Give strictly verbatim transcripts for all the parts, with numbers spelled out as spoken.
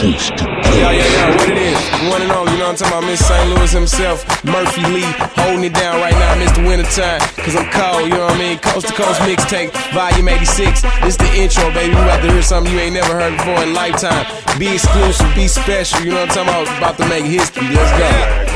Coast to coast. Yeah, yeah, yeah, what it is? One and only, you know what I'm talking about? Mister Saint Louis himself, Murphy Lee, holding it down right now, Mister Wintertime, cause I'm cold, you know what I mean? Coast to Coast mixtape, volume eighty-six. This the intro, baby. You about to hear something you ain't never heard before in lifetime. Be exclusive, be special, you know what I'm talking about? About to make history. Let's go.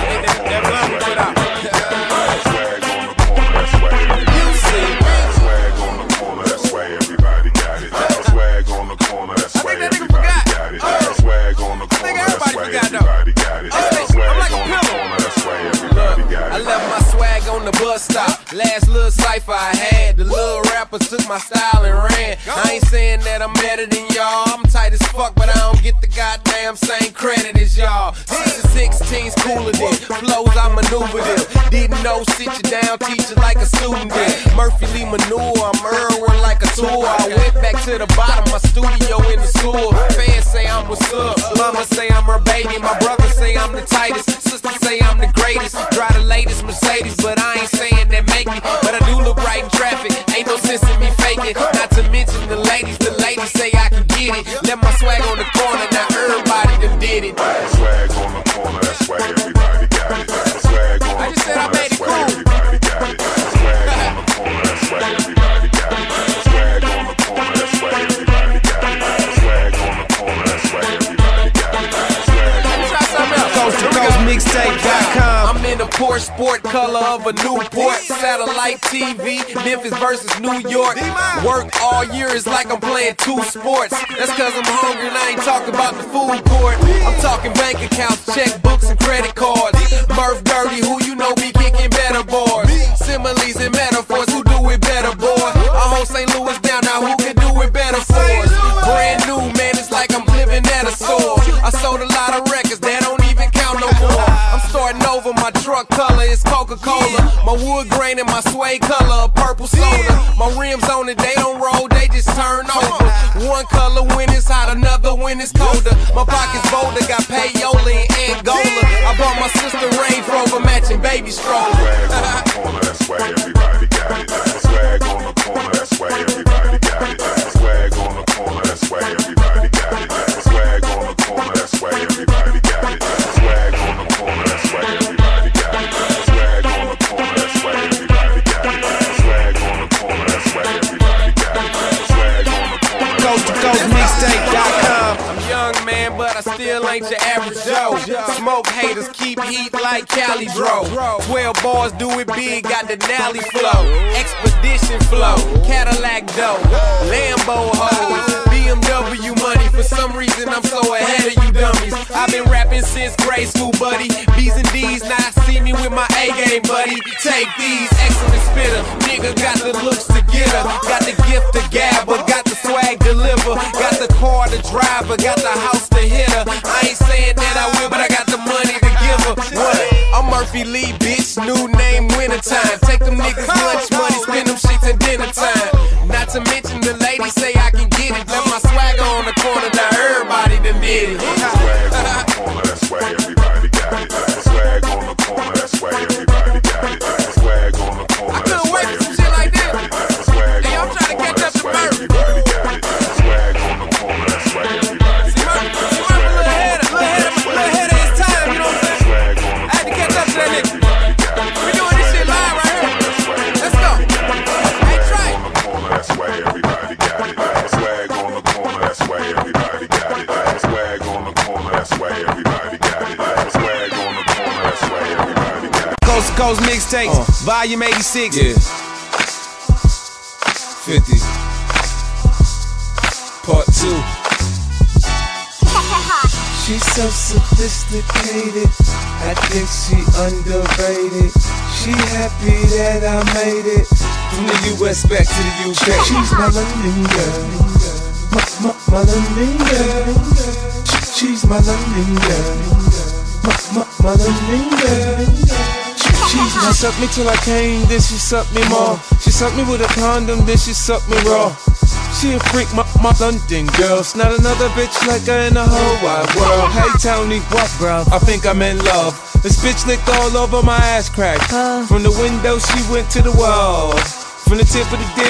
The bus stop, last little cypher I had. The little rappers took my style and ran. I ain't saying that I'm better than y'all. I'm tight as fuck, but I don't get the goddamn same credit as y'all. Six to sixteen's cooler than flows I maneuver them. Didn't know, sit you down, teach you like a student did. Murphy Lee manure, I'm Irwin like a tool. I went back to the bottom, my studio in the school. Fans say I'm what's up, mama say I'm her baby. My brother say I'm the tightest, sister say I'm the greatest. Drive the latest Mercedes, but I ain't saying that make me, but I do look right in traffic. Ain't no sense in me faking. Not to mention the ladies, the ladies say I can get it. Let my swag on the corner, now everybody done did it. Swag on the corner, that's why everybody got it. Swag on I just said I made it cool. Everybody got it. Swag on the corner, that's why everybody got it. Swag on the corner, that's why everybody got it. Swag on the corner, that's why everybody got it. Try something else. Coast to Coast Mixtape dot com. I'm in the Porsche sport color of a Newport. Satellite T V, Memphis versus New York. Work all year is like I'm playing two sports. That's cause I'm hungry and I ain't talking about the food court. I'm talking bank accounts, checkbooks, and credit cards. Murph Dirty, who you know be kicking better boys. Similes and metaphors, who do it better, boy? I hold Saint Louis down, now who can do it better for us? Brand new, man, it's like I'm living at a store. I sold a lot of records, that don't even count no more. I'm starting over, my truck color is Coca-Cola. My wood grain and my suede color, a purple soda. My rims on it, they don't roll, they just turn over. One color when it's hot, another when it's colder. My pockets bolder, got payola and Angola. I bought my sister Range Rover, matching baby stroller. Swag on the corner, that's why everybody got it. Swag on the corner, that's why everybody got it. Swag on the corner, that's why everybody got it. Swag on the corner, that's why everybody got it. Swag on the corner, that's why everybody got it. Swag on the corner, that's why everybody got it. Swag on the corner, that's why everybody got it. Swag on the corner. Coast to Coast Mixtape dot com. I'm young, man, but I still ain't your average Joe. Smoke haters, keep heat like Cali Dro. Twelve bars, do it big, got the Nally flow. Expedition flow, Cadillac dough, Lambo hoes, B M W money. For some reason, I'm so ahead of you dummies. I've been rapping since grade school, buddy. B's and D's, now see me with my A-game, buddy. Take these, excellent spitter. Nigga got the looks to get her. Got the gift to gabber, got the swag to deliver. Got the car to drive her, got the house to hit her. I ain't saying that I will, but I got the money to give her. What? I'm Murphy Lee, bitch, new name Wintertime. Take them niggas lunch money, spend them shits at dinner time. Not to mention the ladies say I can get it. Left my swagger on the corner, now everybody done did it. Swag on the corner, that's why everybody got it. Swag on the corner, that's why everybody got it. Swag on the corner, that's why everybody got it. Swag Hey, I'm trying to catch up to Murph. everybody got it. Swag on the corner, that's why everybody got it. Murph a little ahead of, little ahead of, little ahead of his time, you know what I'm saying? Swag on the I had to catch up to that nigga. corner, We doing this shit live right here. Let's go. Hey, Trey. that's why everybody got it. Swag on the corner, that's why everybody got it. Swag on the corner, that's why everybody got it. Swag on the corner, that's why everybody got it. Coast to Coast Mixtape, uh, volume eighty-six. Yeah. fifty. Part two. She's so sophisticated, I think she underrated. She happy that I made it from the U S back to the U K. She's my London girl, my, my, my London girl. She's my London girl, my, my, my London girl. She sucked me till I came, then she sucked me more. She sucked me with a condom, then she sucked me raw. She a freak, my, my London girl. It's not another bitch like her in the whole wide world. Hey Tony, what bro? I think I'm in love. This bitch licked all over my ass crack. From the window she went to the wall. From the tip of the dick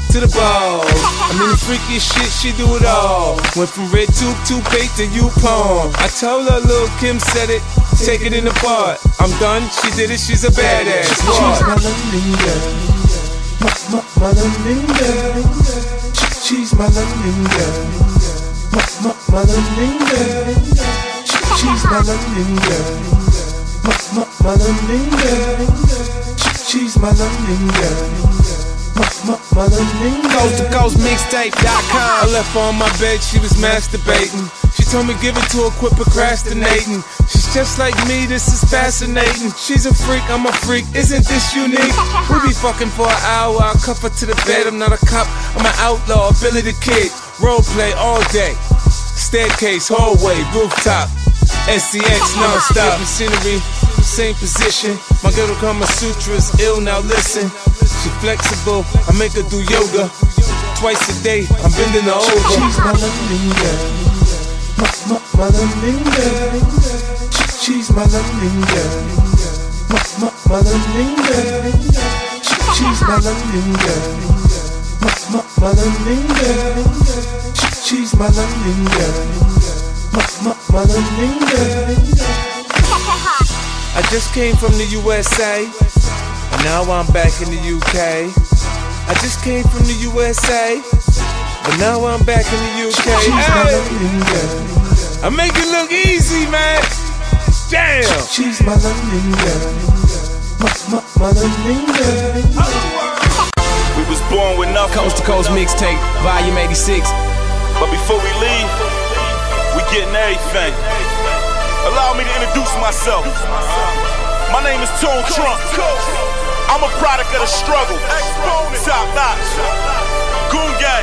to the ball. I mean, the freakiest shit, she do it all. Went from red tube toothpaste to U-Palm. I told her Lil' Kim said it, take it in the part. I'm done, she did it, she's a badass. She's my London girl, my, my, my London girl. She's my London girl, my, my, my London girl. She's my London girl, my, my, my London girl. She's my London girl. Coast to coast mixtape dot com. I left her on my bed, she was masturbating. She told me give it to her, quit procrastinating. She's just like me, this is fascinating. She's a freak, I'm a freak, isn't this unique? We be fucking for an hour, I'll cuff her to the bed. I'm not a cop, I'm an outlaw, Billy the Kid. Role play all day, staircase, hallway, rooftop, S C X non-stop. Different scenery, same position. My girl Kama Sutra is ill, now listen. She flexible, I make her do yoga. Twice a day, I'm bending her over. She's my London girl, my, my, my London girl. She's my London girl, my, my, my London girl. She's my London girl, my, my, my London girl. She's my London girl, my, my, my London girl. I just came from the U S A, and now I'm back in the U K. I just came from the U S A, but now I'm back in the U K. Hey, I make it look easy, man. Damn. She's my London girl, my, my, my London girl. We was born with nothing. Coast to Coast mixtape, volume eighty-six. But before we leave, we getting everything. Allow me to introduce myself. My name is Tone Trump. I'm a product of the struggle. Top notch. Goon Gang.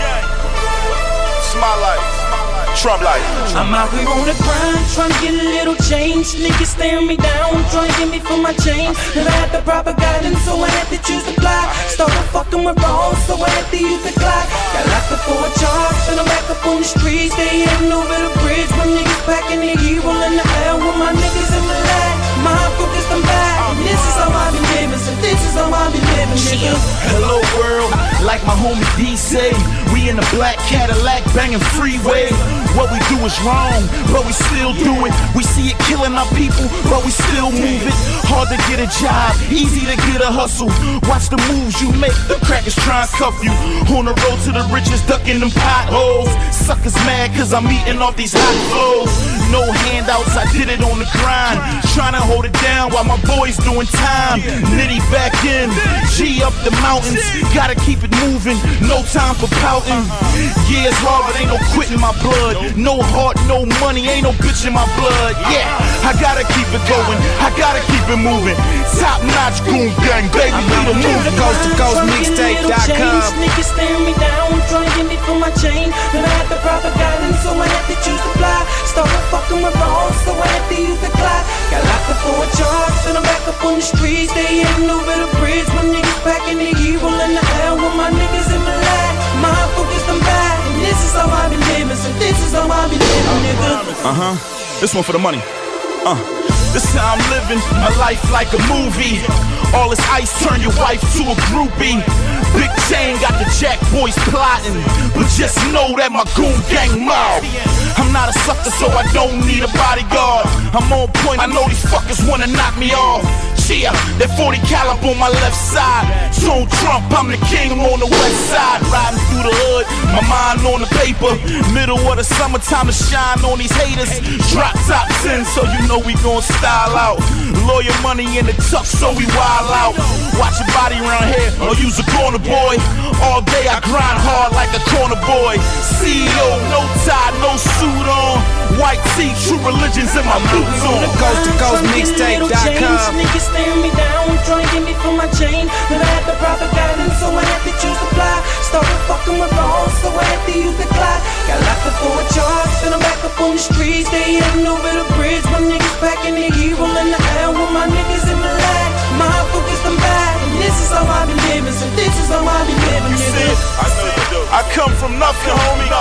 It's my life. Trump life. I'm out here on the grind, trying to get a little change. Niggas staring me down, trying to get me for my change. Never had the proper guidance, so I had to choose to fly. Started fucking with wrong, so I had to use the clock. Got locked up for a charge, and I'm back up on the streets. They heading over the bridge, my niggas packing the heat, rolling the L with my niggas in the lag. My focus, I'm back, and this is how I be living, so this is how I be living, nigga. Hello world, like my homie D say, we in a black Cadillac banging freeway. What we do is wrong, but we still do it. We see it killing our people, but we still move it. Hard to get a job, easy to get a hustle. Watch the moves you make, the crackers try and cuff you. On the road to the riches, ducking them potholes. Suckers mad cause I'm eating off these hot flows. No handouts, I did it on the grind. Trying to hold it down while my boys doing time. Nitty back in, G up the mountains. Gotta keep it moving, no time for pouting. Yeah, it's hard, but ain't no quitting my blood. No heart, no money, ain't no bitch in my blood. Yeah, I gotta keep it going, I gotta keep it moving. Top notch Goon Gang, baby, we the move. Coast to Coast mixtape dot com. Niggas staring me down, trying to get me for my chain. Never had the proper guidance, so I had to choose to fly. Started fucking with wrong, so I had to use the clock. Got locked up for a charge, and I'm back up on the streets. They heading over the bridge, my niggas packing the heat, rolling the L with my niggas in the lag. My focus, I'm back, and this is how I be living, so this is how I be living, nigga. Uh-huh, this one for the money. Uh, this how I'm living, a life like a movie. All this ice turn your wife to a groupie. Big chain got the Jack boys plotting, but just know that my Goon Gang mob. I'm not a sucker, so I don't need a bodyguard. I'm on point, I know these fuckers wanna knock me off. Yeah, that forty caliber on my left side. Tone Trump, I'm the king, I'm on the west side. Riding through the hood, my mind on the paper. Middle of the summertime to shine on these haters. Drop top ten, so you know we gon' style out. Lawyer money in the tuck, so we wild out. Watch your body around here, or use a corner boy. All day I grind hard like a corner boy. C E O, no tie, no suit on. White tee, true religion's in my boots on. Coast to Coast mixtape dot com. Niggas staring me down, trying to get me for my chain. Never had the proper guidance, so I had to choose to fly. Started fucking with wrong, so I had to use the clock. Got locked up for a charge, and I'm back up on the streets. They heading over the bridge, my niggas packing the heat, rolling the L with my niggas in the lag. My focus, I'm back, and this is how I be living, so this is how I be living, nigga. I, know I come from nothing, homie.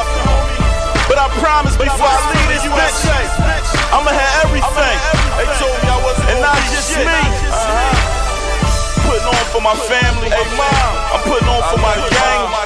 But I promise before I leave this bitch, I'ma have everything. They told me I wasn't, and not just me. Uh-huh. Putting on for my family. Hey, mom, I'm putting on for my gang.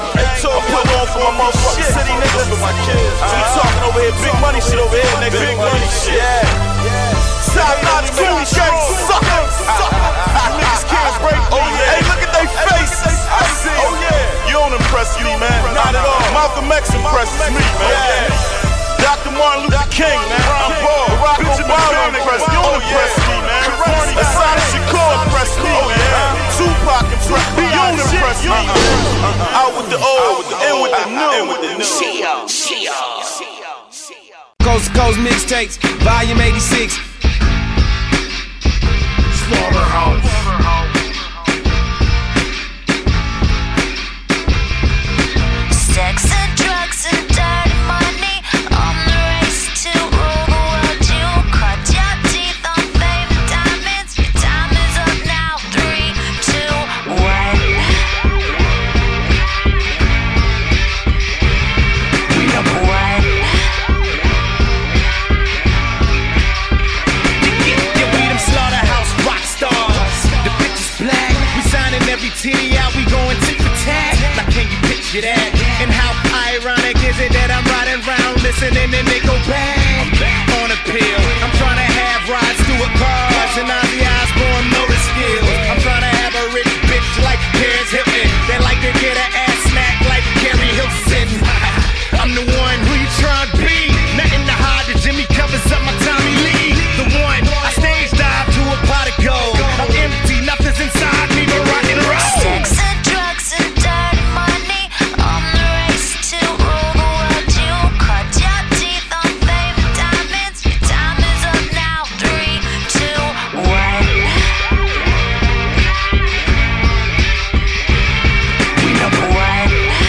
for my motherfucking city, nigga. For my kids. So we talking over here, big money shit over here, nigga. Big money shit. Yeah. Top notch Cooley gang, sucker. Niggas can't break me. Oh yeah. Hey, look at they faces. I see. Oh yeah. You don't impress me, man. Not at all. Malcolm X impresses me, man. Doctor Martin Luther King, man. I'm Paul. Barack Obama impressed me. You don't impress me, man. Asada Shakur impressed me, man. Tupac impressed me. You don't impress me. Out with the old, in with the new. Shia, Shia, Coast to Coast Mixtapes, Volume eighty-six. Slaughterhouse. Sex and drugs and dirty money on the race to rule the world. You cut your teeth on fame and diamonds. Your time is up now. Three, two, one. We number one. Yeah, we them slaughterhouse rock stars. The bitch is black. We signing every titty out. We going tit for tat. Now can you picture that? And how ironic is it that I'm riding around listening and they go bang on a pill? I'm trying to have rides through a cars and Ozzy Osbourne motor skills. I'm trying to have a rich bitch like Paris Hilton that like to get an ass smack like Carrie Hilton. I'm the one who you trying to be. Nothing to hide. The Jimmy covers up my Tommy Lee. The one I stage dive to a pot of gold. I'm empty, nothing's inside me but rock and roll. Sex and drugs and dirty money on the race to rule the world. You cut your teeth on fame and diamonds. Your time is up now. Three, two, one. We number one.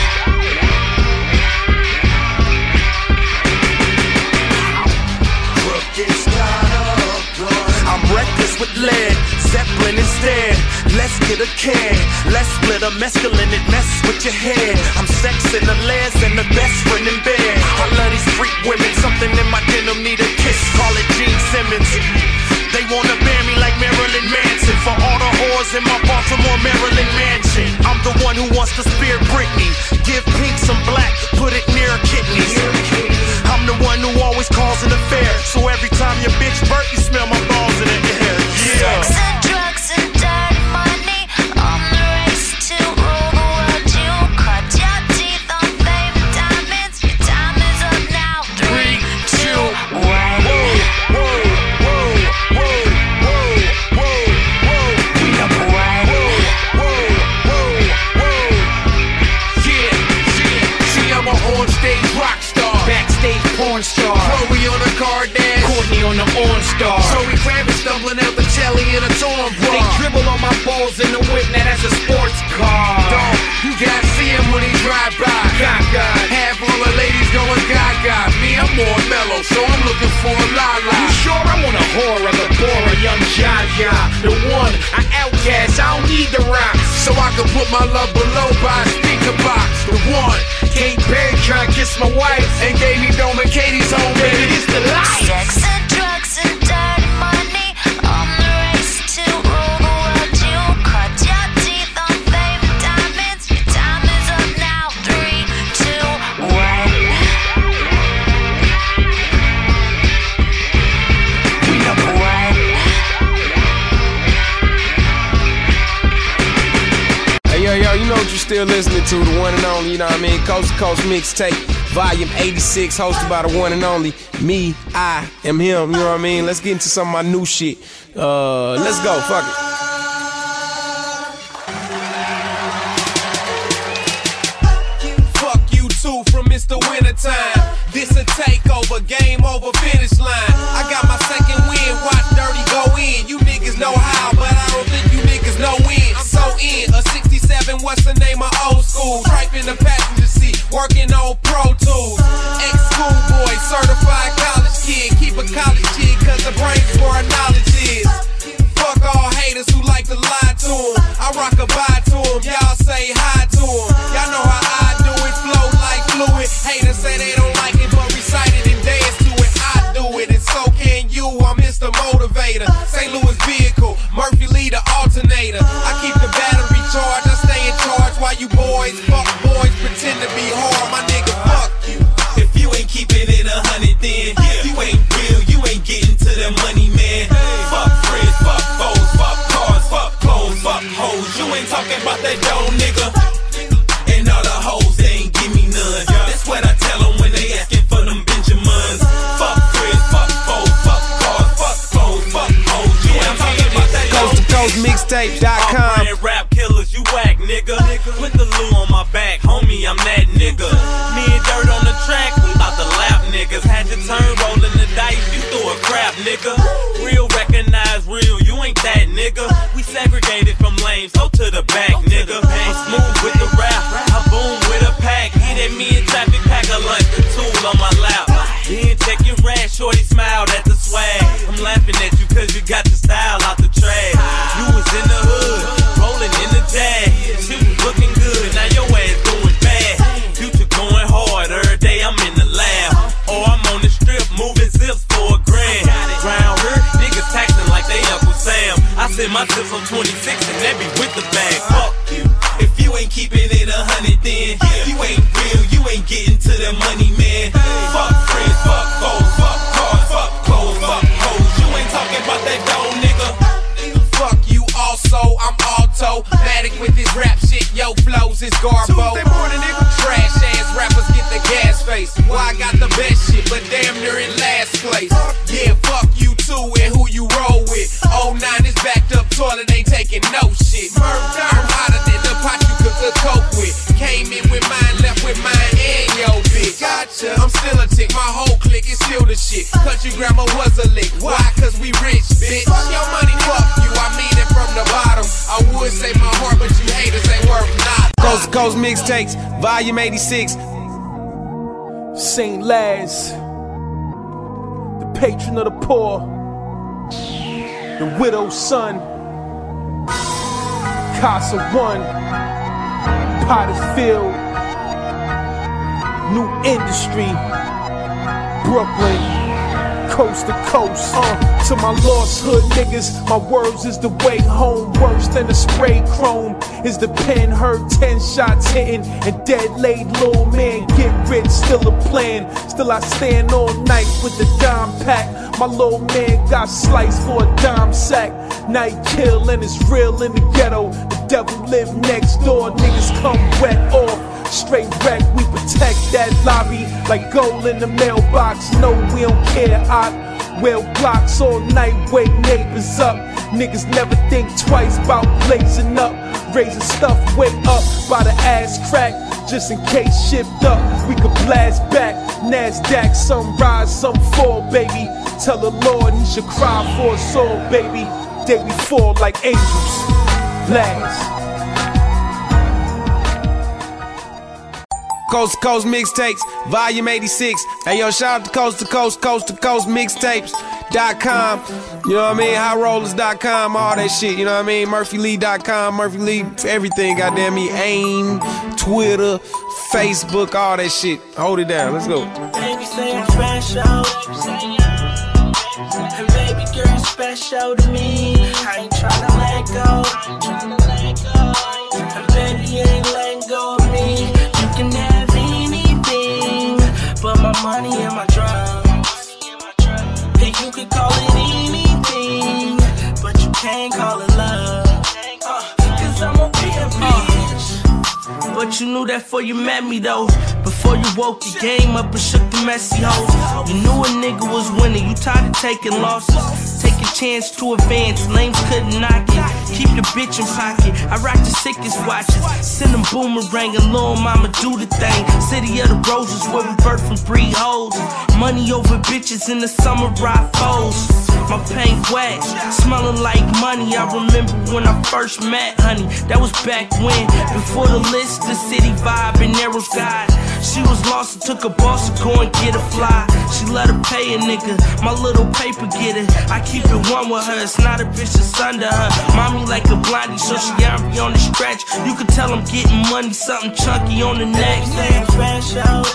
I'm reckless with lead, Zeppelin instead. Let's get a can, let's split a mescaline, it mess with your head. I'm sexing the legs and the best friend in bed. I love these freak women, something in my denim need a kiss. Call it Gene Simmons. They wanna bear me like Marilyn Manson for all the whores in my Baltimore, Maryland mansion. I'm the one who wants to spear Britney, give pink some black, put it near her kidneys. I'm the one who always calls an affair, so every time your bitch burp, you smell my balls in the air. Yeah. Sex and drugs and dirty money on the race to rule the world. You cut your teeth on fame and diamonds. Your time is up now. Three, two, one. Whoa, whoa, whoa, whoa, whoa, whoa. We number one. Whoa, whoa, whoa. Yeah, yeah. See, I'm a on stage rock star, backstage porn star. Chloe on a car dash, Courtney on the orange star. Zoe Kravitz stumbling out the telly in a torn bra. They dribble on my balls in the whip, now that's a sports car. Dog, you gotta see him when he drive by. Gaga, half all the ladies going gaga. Me, I'm more mellow, so I'm looking for a la-la. You sure I want a horror, the Bora, young Jaja. The one, I outcast, I don't need the rocks. So I can put my love below by a speaker box. The one, Kate Perry trying to kiss my wife and gave me Dome and Katie's home, baby, it's the life. Sex and drugs and dirty money on the race to rule the world. You cut your teeth on fame and diamonds. Your time is up now. Three, two, one. We number one. Hey, yo, yo, you know what you're still listening to, the one and only, you know what I mean? Coast to Coast Mixtape, Volume eighty-six, hosted by the one and only me, I am him, you know what I mean? Let's get into some of my new shit. Uh, let's go, fuck it. Fuck you too from Mister Wintertime. This a takeover, game over, finish line. I got my second win, watch Dirty go in. You niggas know how, but I don't think you niggas know when. I'm so in, a sixty-seven, what's the name of old school? Tripe in the passenger seat, working on Pro Tools. Ex-schoolboy, certified college kid. Keep a college kid, cause the brains for our knowledge is. Fuck all haters who like to lie to them. I rock a bye to them, y'all say hi to them. Y'all know how I do it, flow like fluid. Haters say they don't like it, but recite it and dance mixtape dot com. All rap killers, you whack, nigga. Put the Lou on my back, homie, I'm that nigga. Me and Dirt on the track, we bout to laugh, niggas. Had your turn rolling the dice, you threw a crap, nigga. Real recognize real, you ain't that nigga. We segregated from lanes, go to the back, nigga. I'm smooth with the rap, I boom with a pack. Hit at me in traffic, pack a lunch, the tool on my lap. Then check your rash, shorty smiled at the swag. I'm laughing at you cause you got the style out the trash. You was in the hood, rolling in the jag. Shit was looking good, now your ass doing bad. Future going hard, every day I'm in the lab. Or I'm on the strip, moving zips for a grand. Round here, niggas taxing like they Uncle Sam. I send my zips on twenty-six and that be with the bag. Fuck you. If you ain't keeping it a hundred then you ain't real, you ain't getting to the money, man. Fuck friends, fuck foes, fuck cars, fuck clothes, fuck hoes. You ain't talking about that dough, nigga. Fuck you also, I'm automatic with this rap shit. Yo flows is garbo. Tuesday morning, nigga. Trash ass rappers get the gas face. Well, I got the best shit, but damn near in last place. Yeah, fuck you too and who you roll with. oh nine is backed up toilet, ain't taking no shit. I'm hotter than the pot you cook a coke with. Came in with mine, left with mine and yo bitch. Gotcha. I'm still a tick, my whole clique is still the shit. Country grandma was a lick. Why? Cause we rich, bitch. Your money, fuck you, I mean it from the bottom. I would say my heart, but you haters ain't worth not. Coast to Coast Mixtapes, Volume eighty-six. Saint Laz, the patron of the poor, the widow's son, Casa One, Potterfield, New Industry, Brooklyn, coast to coast. Uh, to my lost hood niggas, my words is the way home. Worse than a spray chrome is the pen heard ten shots hitting and dead laid little man. Get rich, still a plan. Still I stand all night with the dime pack. My little man got sliced for a dime sack. Night kill and it's real in the ghetto. The devil live next door. Niggas come wet off. Straight wreck, we protect that lobby like gold in the mailbox. No, we don't care. I well blocks all night, wake neighbors up. Niggas never think twice about blazing up. Raising stuff way up by the ass crack. Just in case shipped up, we could blast back. NASDAQ, some rise, some fall, baby. Tell the Lord he should cry for us all, baby. Day we fall like angels. Last. Coast to Coast Mixtapes, Volume eighty-six. Hey yo, shout out to Coast to Coast, Coast to Coast Mixtapes dot com. You know what I mean? High Rollers dot com, all that shit. You know what I mean? Murphy Lee dot com, Murphy Lee, everything. Goddamn me, AIM, Twitter, Facebook, all that shit. Hold it down. Let's go. Baby say I'm special, and baby girl special to me. I ain't tryna let go, and baby ain't letting go of me. You can have anything but my money and my drugs. Hey, you can call it anything, but you can't call it love. Uh, Cause I'm a bitch. But you knew that before you met me though. Before you woke your game up and shook the messy hoes. You knew a nigga was winning, you tired of taking losses. Take a chance to advance, lames couldn't knock it. Keep the bitch in pocket, I rock the sickest watches. Send them boomerang and lil' mama do the thing. City of the roses where we birth from breed hoes. Money over bitches in the summer ride foes. My paint wet, smelling like money. I remember when I first met honey. That was back when, before the list, the city vibe and narrows God. She was lost and took a boss to go and get a fly. She let her pay a nigga, my little paper getter. I keep it one with her, it's not a bitch that's under her. Mommy like a blondie, so she got me on the stretch. You can tell I'm getting money, something chunky on the neck. I'm special,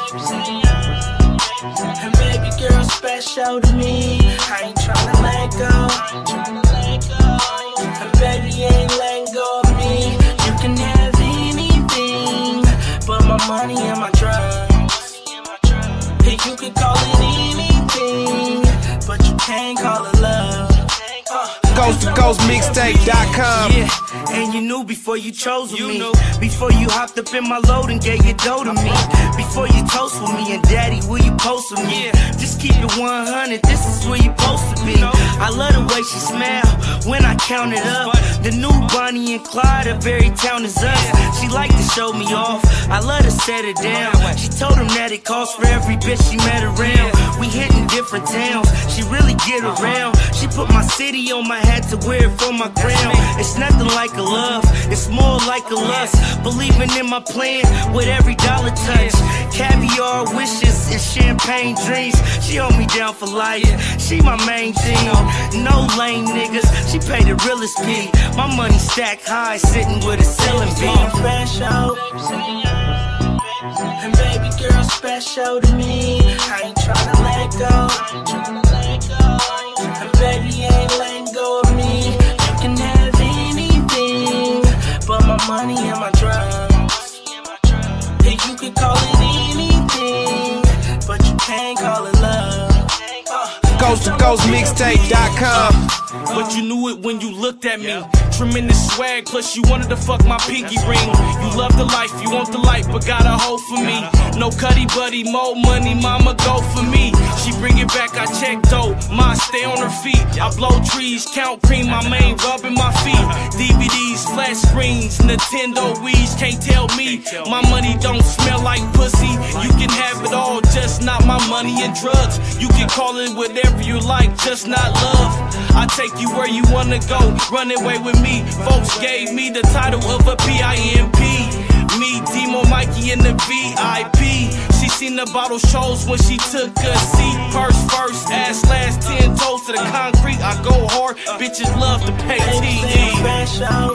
and baby girl special to me. I ain't tryna let go, and baby ain't letting go of me. You can have anything but my money and my drugs. Hey, you can call it anything, but you can't call it love. Uh, Coast to Coast Mixtape dot com. Yeah, and you knew before you chose with me. Before you hopped up in my load and gave your dough to me. Before you toast with me and daddy, will you post with me? Just keep it one hundred, this is where you supposed to be. I love the way she smile when I count it up. The new Bonnie and Clyde, the very town is us. She like to show me off, I love to set it down. She told him that it costs for every bitch she met around. We hitting different towns, she really get around. She put my city on my hat to wear it for my crown. It's nothing like a love, it's more like a lust. Believing in my plan with every dollar touch. Caviar wishes and champagne dreams. She hold me down for life, she my main thing. No lame niggas, she pay the realest P. My money stacked high, sitting with a ceiling beam. Special, and baby girl special to me. I ain't tryna let go, and baby ain't letting go of me. You can have anything but my money and my drugs. And you can call it anything, but you can't call it love. Coast to Coast Mixtape dot com. But you knew it when you looked at me. Tremendous swag, plus you wanted to fuck my pinky ring. You love the life, you want the life, but got a hoe for me. No cutty buddy, more money, mama go for me. She bring it back, I check though, mine stay on her feet. I blow trees, count cream, my main rubbing my feet. D V Ds, flat screens, Nintendo Wii's, can't tell me my money don't smell like pussy. You can have it all, just not my money and drugs. You can call it whatever you like, just not love. I take you where you wanna go, run away with me. Folks gave me the title of a P I M P. Me, Demo, Mikey, and the V I P. She seen the bottle shows when she took a seat. Purse first, ass last, ten toes to the concrete. I go hard, bitches love to pay T E. Special,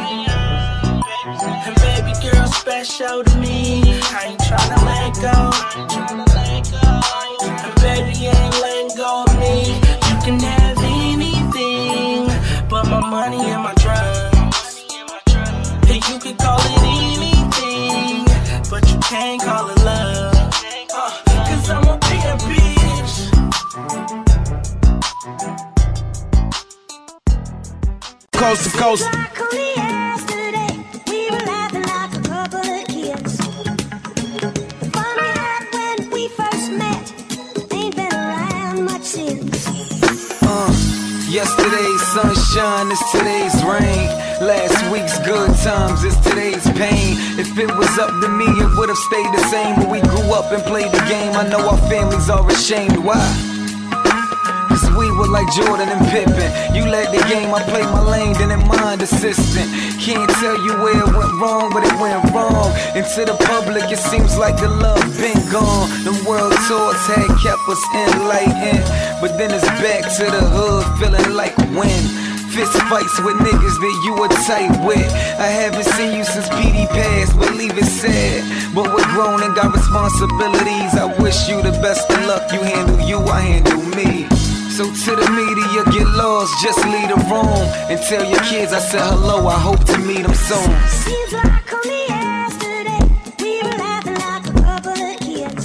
and baby girl special to me. I ain't tryna let go, and baby ain't letting go of me. You can have anything but my money and my drugs. And you can call it anything, but you can't call it love. Uh, Cause I'm a big bitch. Coast to Coast. Yesterday's sunshine is today's rain. Last week's good times is today's pain. If it was up to me, it would've stayed the same. But we grew up and played the game. I know our families are ashamed. Why? Cause we were like Jordan and Pippen. You led the game, I played my lane, then in mind assistant. Can't tell you where it went wrong, but it went wrong. And to the public, it seems like the love been gone. Them world tours had kept us enlightened, but then it's back to the hood, feeling like when fist fights with niggas that you were tight with. I haven't seen you since P D passed, but leave it sad. But we're grown and got responsibilities. I wish you the best of luck. You handle you, I handle me. So to the media, get lost, just leave the room and tell your kids I said hello, I hope to meet them soon. Seems like only yesterday we were laughing like a couple of kids.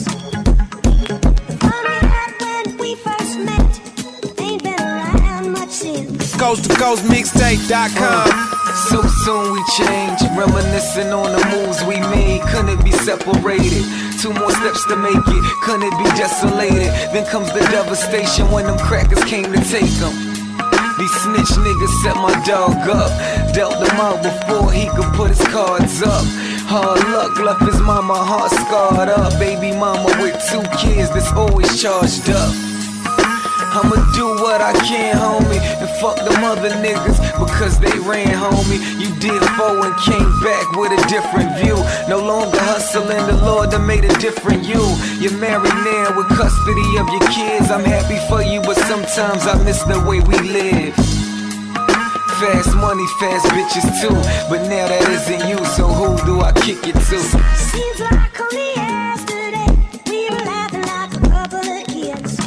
Fun we had when we first met ain't been around much since. Coast to Coast Mixtape dot com. So soon we change, reminiscing on the moves we made. Couldn't it be separated? Two more steps to make it, couldn't it be desolated? Then comes the devastation when them crackers came to take them. These snitch niggas set my dog up, dealt him out before he could put his cards up. Hard luck left his mama heart scarred up. Baby mama with two kids that's always charged up. I'ma do what I can, homie, and fuck them other niggas because they ran, homie. You did four and came back with a different view. No longer hustling, the Lord done made a different you. You're married now with custody of your kids. I'm happy for you, but sometimes I miss the way we live. Fast money, fast bitches too, but now that isn't you, so who do I kick it to? Seems like only yesterday we were laughing like a couple of kids.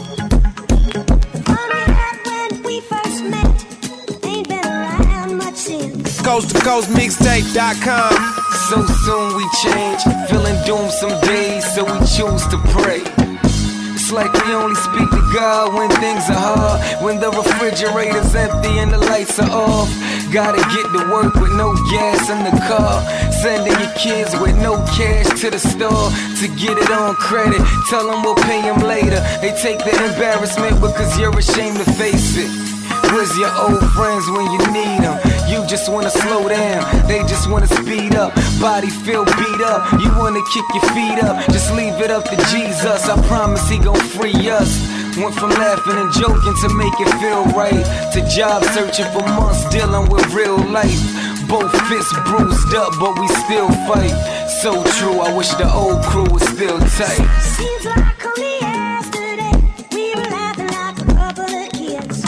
Coast to Coast Mixtape dot com. So soon we change, feeling doomed some days, so we choose to pray. It's like we only speak to God when things are hard, when the refrigerator's empty and the lights are off. Gotta get to work with no gas in the car, sending your kids with no cash to the store to get it on credit. Tell them we'll pay them later. They take the embarrassment because you're ashamed to face it. Where's your old friends when you need them? You just wanna slow down, they just wanna speed up. Body feel beat up, you wanna kick your feet up. Just leave it up to Jesus, I promise he gon' free us. Went from laughing and joking to make it feel right, to job searching for months dealing with real life. Both fists bruised up, but we still fight. So true, I wish the old crew was still tight. Seems like only yesterday we were laughing like a couple of kids.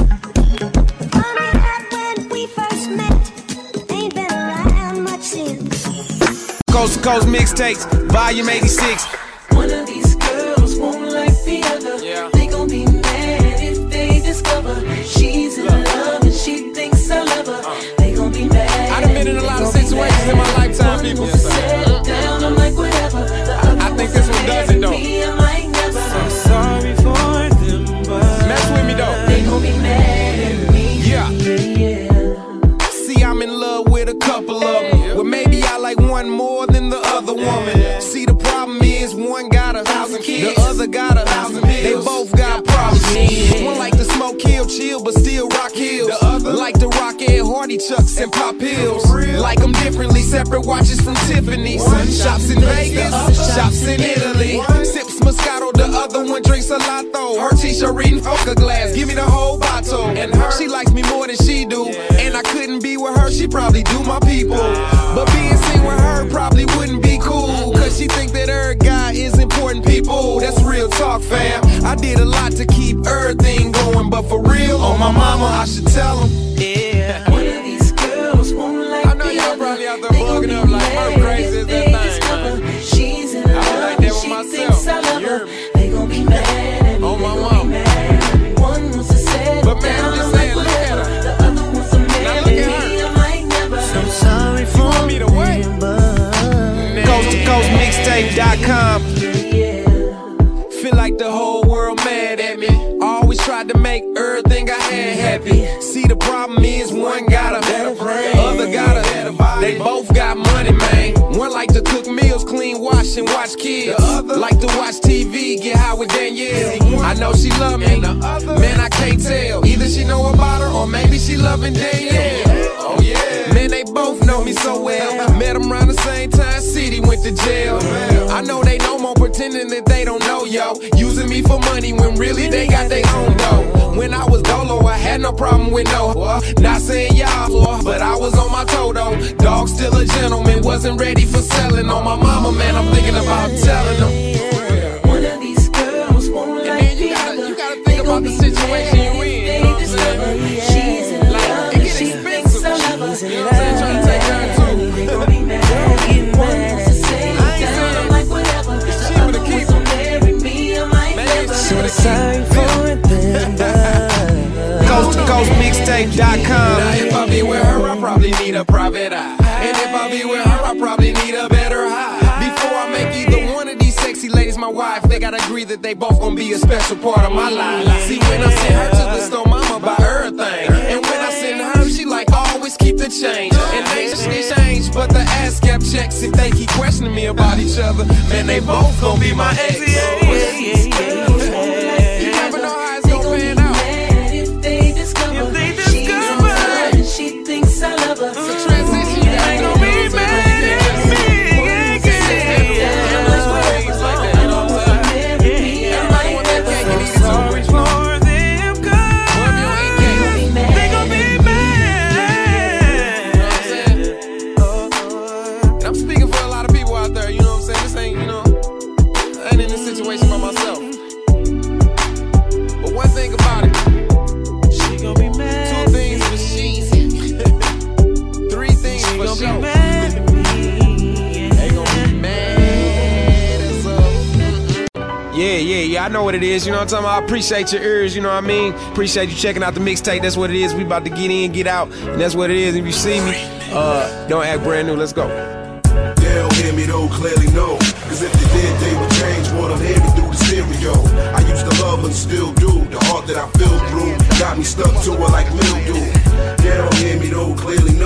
The fun we had when we first met ain't been around much since. Coast to Coast Mixtapes, Volume eighty-six. One of these girls won't like the other. Yeah. They gon' be mad if they discover she's in love and she thinks I love her. Uh. They gon' be mad. I done been in a lot of situations in my lifetime, people. Yes, settle down, I'm like whatever. I think this one does it though. I'm like never. I'm sorry for them, but mess with me though. They gon' be mad at me. Yeah. yeah. See, I'm in love with a couple of them. Well, maybe I like one more than the other woman. See, the problem is one got a thousand kids, the other got a thousand pills. They both got problems. One like to smoke, kill, chill, but still rock hills. The other like to rock Ed Hardy chucks and pop pills. Like them differently, separate watches from Tiffany's. Shops in Vegas, shops in Italy. Sips Moscato, the other one drinks a Lotto. Her t-shirt reading Poker Glass, give me the whole bottle. And her, she likes me more than she do. And I couldn't be with her, she probably do my people. But being seen with her probably wouldn't be cool, cause she think that her guy is important people. That's real talk, fam. I did a lot to keep everything going, but for real, on my mama, I should tell him. Yeah. One of these girls won't like I know y'all probably out there bugging up like her crazy as that thing, man. She's in love, I like that with she myself. thinks I love her. They gon' be mad at me. On my they mama. Be mad. One wants to settle But man, down, I'm just I'm saying, like look at whatever. her. The other wants to marry Now look at me, her. I'm like never. I'm sorry for You want me to wait? Coast to Coast Mixtape dot com. Feel like the whole world mad at me. Always tried to make everything I had happy. See, the problem is one got a better brain, other got a better body. They both got money, man. One like to cook meals, clean, wash, and watch kids. The other like to watch T V, get high with Danielle. I know she love me, man, I can't tell. Either she know about her, or maybe she loving Danielle. Oh yeah, man, they both know me so well. Met them around the same time, City went to jail. I know they no more pretending that they don't know, yo. Using me for money when really they got their own dough. When I was dolo, I had no problem with no. Not saying y'all, but I was on my toe though. Dog still a gentleman, wasn't ready for selling. On my mama, man, I'm thinking about telling them. One of these girls won't like And you the gotta, other. you gotta think about the situation you in. You know what I'm saying? She's in Like, love, it gets she expensive. thinks I love her. You know what I'm saying? Trying to take her too. They gon' be mad. One wants to settle I ain't down, saying I'm like whatever. it's The cheaper other to wants keep to marry me, I'm like Man, never. it's cheaper to Sorry for them, Coast to Coast Mixtape dot com. Now if I be with her, I probably need a private eye. And if I be with her, I probably need a better high. Before I make either one of these sexy ladies my wife, they gotta agree that they both gonna be a special part of my life. See, when I send her to the store, mama buy everything. And when I send her, she like always keep the change. And things change, but the ass kept checks. If they keep questioning me about each other, man, they both gonna be my ex. You never know how it's gonna pan out. if they discover she's in love and she thinks I love her. It's a transition, you gotta go be mad at me. I'm speaking for a lot of people out there, you know what I'm saying? This ain't, you know, I ain't in this situation by myself. But one thing about it, She gon' be mad. two things for she, three things She for gon' be sure. mad at me. They gon' be mad as a Yeah, yeah, yeah, I know what it is, you know what I'm talking about? I appreciate your ears, you know what I mean? Appreciate you checking out the mixtape, that's what it is. We about to get in, get out, and that's what it is. If you see me, uh, don't act brand new, let's go. They don't hear me though, clearly no. Cause if they did, they would change what I'm hearing through the stereo. I used to love and still do. The heart that I feel through got me stuck to her like mildew. They don't hear me though, clearly no.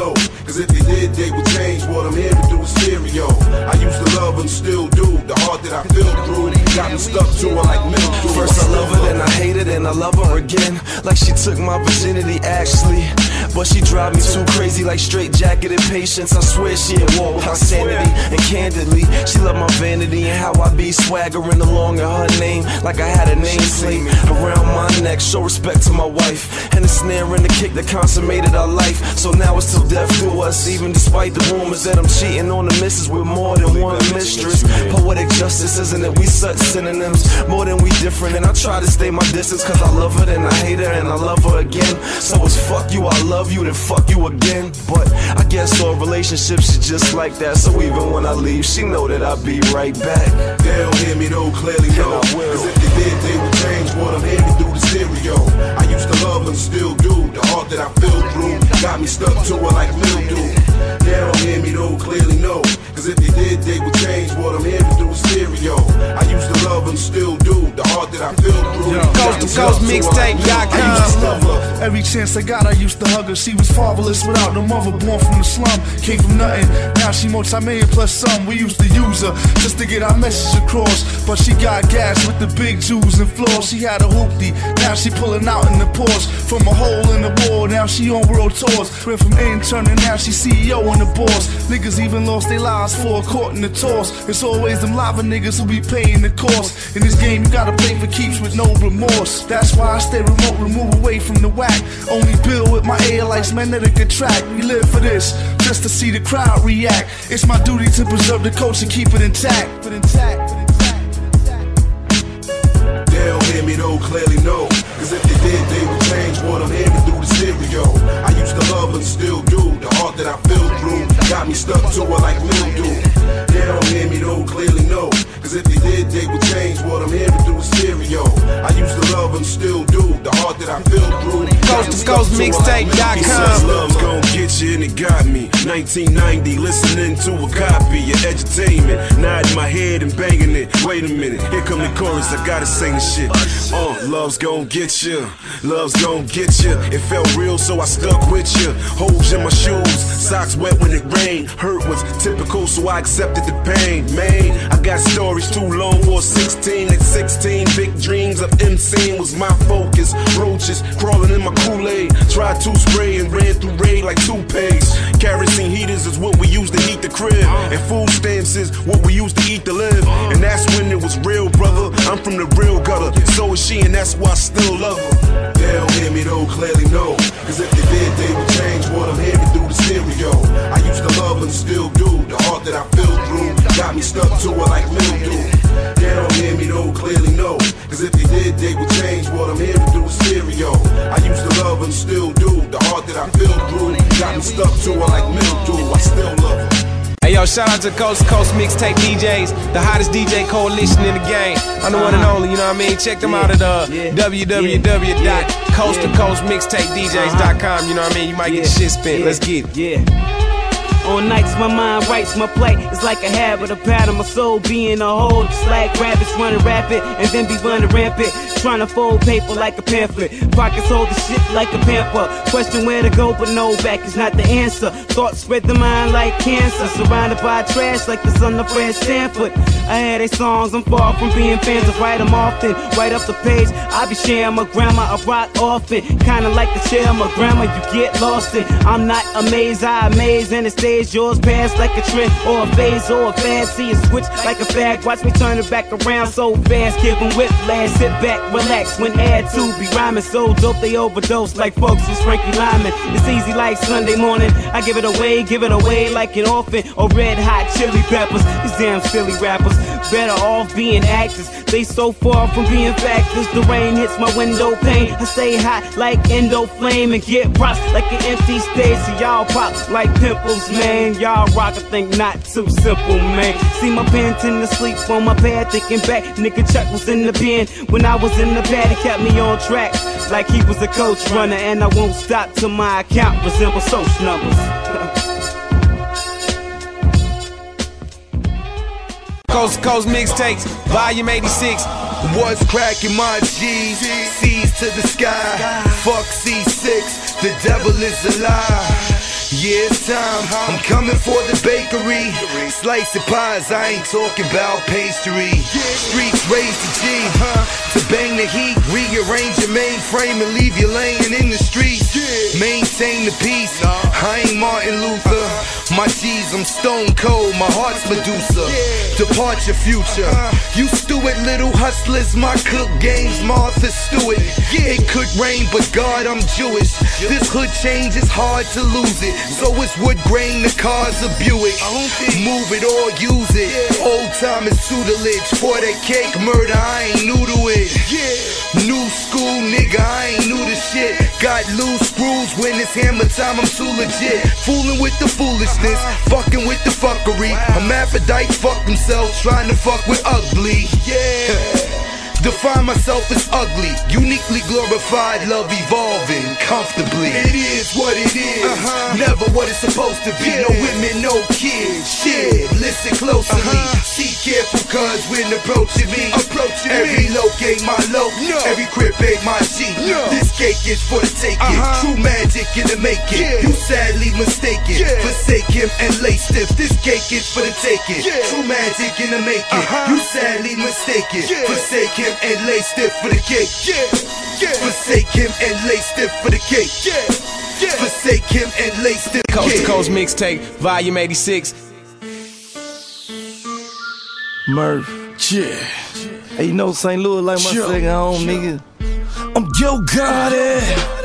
Cause if they did, they would change. What I'm here to do is stereo. I used to love and still do. The heart that I feel through got me stuck to her like mildew. First I love her, then I hate her, then I love her again. Like she took my virginity, actually. But she drive me too crazy like straight jacketed patience. I swear she at war with my sanity. And candidly, she love my vanity and how I be swaggering along in her name like I had a namesake around my neck. Show respect to my wife and the snare and the kick that consummated our life. So now it's till death do us, even despite the rumors that I'm cheating on the missus with more than one mistress. Poetic justice, isn't it? We such synonyms, more than we different. And I try to stay my distance cause I love her, then I hate her, and I love her again. So it's fuck you, I love you, then fuck you again. But I guess all relationships are just like that. So even when I leave, she know that I'll be right back. They don't hear me though, clearly no. Cause if they did, they would change what I'm here to do the stereo. I used to love and still do. The heart that I feel through got me stuck to her like mildew. They don't hear me though, clearly no. Cause if they did, they would change what I'm here to do is stereo. I used to love and still do. The heart that I feel through Coast to Coast Mixtape dot com. Every chance I got, I used to hug her. She was fatherless without no mother, born from the slum. Came from nothing, now she multi-million plus some. We used to use her just to get our message across. But she got gas with the big jewels and flaws. She had a hoopty, now she pulling out in the Porsche. From a hole in the wall, now she on world tours. Went from intern and now she C E O on the boss. Niggas even lost their lives for a court in the toss. It's always them lava niggas who be paying the cost. In this game you gotta play for keeps with no remorse. That's why I stay remote, remove away from the whack. Only build with my air like magnetic attract. We live for this, just to see the crowd react. It's my duty to preserve the culture, keep it intact. But intact. They don't hear me though, clearly no. Cause if they did, they would change what I'm here to do the stereo. I used to love and still do. The heart that I feel through got me stuck to her like mildew. They don't hear me though, clearly no. Cause if they did, they would change what I'm here to do is stereo. I used to love and still do. The heart that I feel through Coast to Coast Mixtape dot com. Love's gon' get you and it got me. nineteen ninety, listening to a copy of edutainment. Nodding my head and banging it. Wait a minute, here come the chorus, I gotta sing the shit. Uh, love's gon' get you, love's gon' get you. It felt real, so I stuck with you. Holes in my shoes, socks wet when it rained. Hurt was typical, so I accepted the pain. Man, I got stories too long for sixteen. At sixteen, big dreams of MCing was my focus. Roaches crawling in my Kool-Aid. Tried to spray and ran through raid like toupees. Kerosene heaters is what we used to heat the crib, and food stamps is what we used to eat to live. And that's when it was real, brother. I'm from the real gutter, so is she, and that's why I still love her. They don't hear me though, clearly no. Cause if they did, they would change what I'm here to do the stereo. I used to love and still do. The heart that I feel through got me stuck to her like mildew. They don't hear me though, clearly no. Cause if they did, they would change what I'm here to do the stereo. I used to love and still do. The heart that I feel through got me stuck to her like mildew. I still love her. Hey yo, shout out to Coast to Coast Mixtape D Js, the hottest D J coalition in the game. I'm the one and only, you know what I mean? Check them out at uh, w w w dot coast to coast mixtape d js dot com. You know what I mean? You might get the shit spent. Let's get it. Yeah. On nights my mind writes my play. It's like a habit, a pattern, my soul being a hole. Just like rabbits running rapid and then be running rampant. Trying to fold paper like a pamphlet. Pockets hold the shit like a pamper. Question where to go, but no, back is not the answer. Thoughts spread the mind like cancer. Surrounded by trash like the son of Fred Stanford. I had they songs, I'm far from being fans. I write them often, right up the page. I be sharing my grandma, I rock often. Kinda like the chair, my grandma, you get lost in. I'm not amazed, I amaze and it stays. Yours pass like a trend or a phase or a fancy and switch like a fag. Watch me turn it back around so fast. Give them whiplash, sit back, relax. When add to be rhyming so dope they overdose like folks with Frankie Lyman. It's easy like Sunday morning. I give it away, give it away like an orphan or red hot chili peppers. These damn silly rappers better off being actors. They so far from being factors. The rain hits my window pane. I stay hot like endo flame and get props like an empty stage. So y'all pop like pimples, man. Y'all rock, I think not too simple, man. See my pen tend to sleep on my pad, thinking back. Nigga Chuck was in the pen when I was in the pad. He kept me on track like he was a coach runner, and I won't stop till my account resembles social numbers. Coast to Coast Mixtapes, Volume eighty-six. What's cracking my G's? C's to the sky. Fuck C six, the devil is a lie. Yeah, it's time. I'm coming for the bakery. Slicing pies, I ain't talking about pastry. Streets raised the G, huh? To bang the heat, rearrange your mainframe and leave you laying in the streets. Maintain the peace. I ain't Martin Luther. My G's, I'm stone cold. My heart's Medusa. Depart your future. You Stewart, little hustlers. My cook games, Martha Stewart. It could rain, but God, I'm Jewish. This hood change is hard to lose it. So it's wood grain, the cars of Buick. Move it or use it. Old time is tutelage. For that cake murder, I ain't new to it. New school nigga, I ain't new to shit. Got loose screws when it's hammer time, I'm too legit. Fooling with the foolishness, fucking with the fuckery. Hermaphrodites fuck themselves, trying to fuck with ugly. Yeah. Define myself as ugly, uniquely glorified, love evolving comfortably. It is what it is, uh-huh. Never what it's supposed to be. Yeah. No women, no kids. Shit, listen closely. Uh-huh. See careful, cause when approaching me, approaching every me. Loc ain't my loc, no. Every crib ain't my G. No. This cake is for the taking. Uh-huh. True magic in the making. Yeah. You sadly mistaken. Yeah. Forsake him and lay stiff. This cake is for the taking. Yeah. True magic in the making. Uh-huh. You sadly mistaken. Yeah. Forsake him and lay stiff for the cake. Yeah, yeah. Forsake him and lay stiff for the cake. Yeah, yeah. Forsake him and lay stiff. Coast to Coast mixtape, volume eighty-six. Murph, yeah. Hey, you know Saint Louis like my Joe. Second home, Joe. Nigga. I'm Yo Gotti.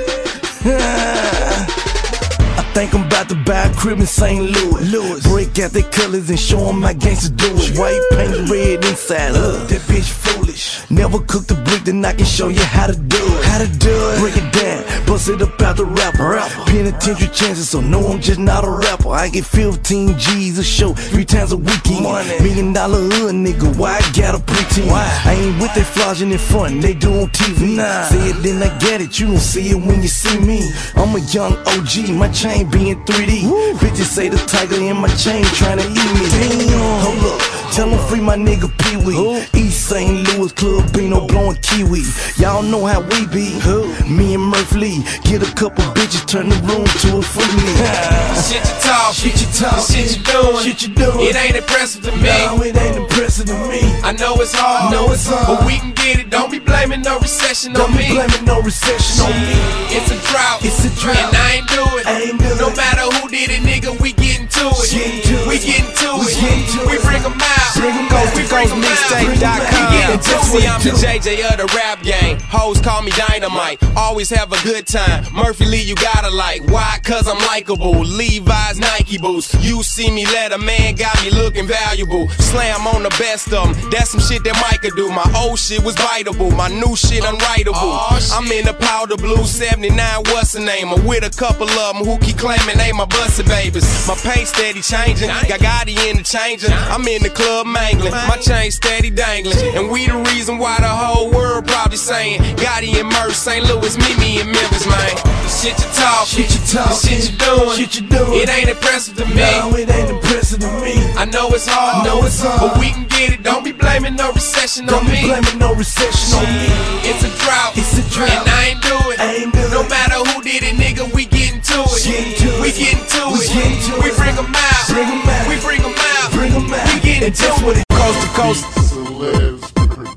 I think I'm about to buy a crib in Saint Louis. Louis. Break out their colors and show them how gangsters do it. White paint, red inside. Ugh, that bitch foolish. Never cooked a brick, then I can show you how to do it. How to do it. Break it down, bust it up out the rapper. rapper. Penitentiary chances, so no, I'm just not a rapper. I get fifteen G's a show, three times a weekend. Money. Million dollar hood nigga, why I gotta pretend? Why? I ain't with that flogging in front, they do on T V. Nah. Say it, then I get it, you don't see it when you see me. I'm a young O G, my chain be in three D. Woo. Bitches say the tiger in my chain tryna eat me. Damn. Hold up, tell them free my nigga Pee Wee. East Saint Louis Club Bino blowing kiwi. Y'all know how we be. Who? Me and Murph Lee get a couple bitches, turn the room to a freely. Shit you talk, shit you talk, shit you doing, shit you doing. It ain't impressive to me. No, it ain't impressive to me. I know it's hard, know it's hard, but we can get it. Don't be blaming no recession Don't on me. Don't be blaming no recession on me. It's a drought, it's a drought, and I ain't do it. I ain't do no it. matter who did it, nigga, we getting to it. Get to we it. getting to we it. Getting to we it. bring them out. Bring them Coast out. to Coast mixtape dot com. See, I'm the J J of the rap game. Hoes call me Dynamite. Always have a good time. Murphy Lee, you gotta like. Why? Cause I'm likable. Levi's Nike boots. You see me let a man, got me looking valuable. Slam on the best of them. That's some shit that Mike could do. My old shit was vitable. My new shit unwritable. Oh, shit. I'm in the powder blue seventy-nine. What's the name? I'm with a couple of them who keep claiming they my busted babies. My paint steady changing. Got Gotti in the changer. I'm in the club mangling. My chain steady dangling. And we the reason why the whole world probably saying Gotti and Murph, Saint Louis, meet me in Memphis, man. The shit you talk, shit you talk, the shit you doing, shit you doing. It ain't impressive to me. No, it ain't impressive to me. I know it's hard, I know it's hard, but we can get it. Don't be blaming no recession Don't on me. Don't be blaming no recession on me. It's a drought, it's a drought, and I ain't do it. I ain't do no it. matter who did it, nigga, we getting to it. Getting to we it. getting to we it. Getting to we it. bring them out. Bring them out. We bring them out. Bring them out. We getting and to it. Coast to coast. Celebs,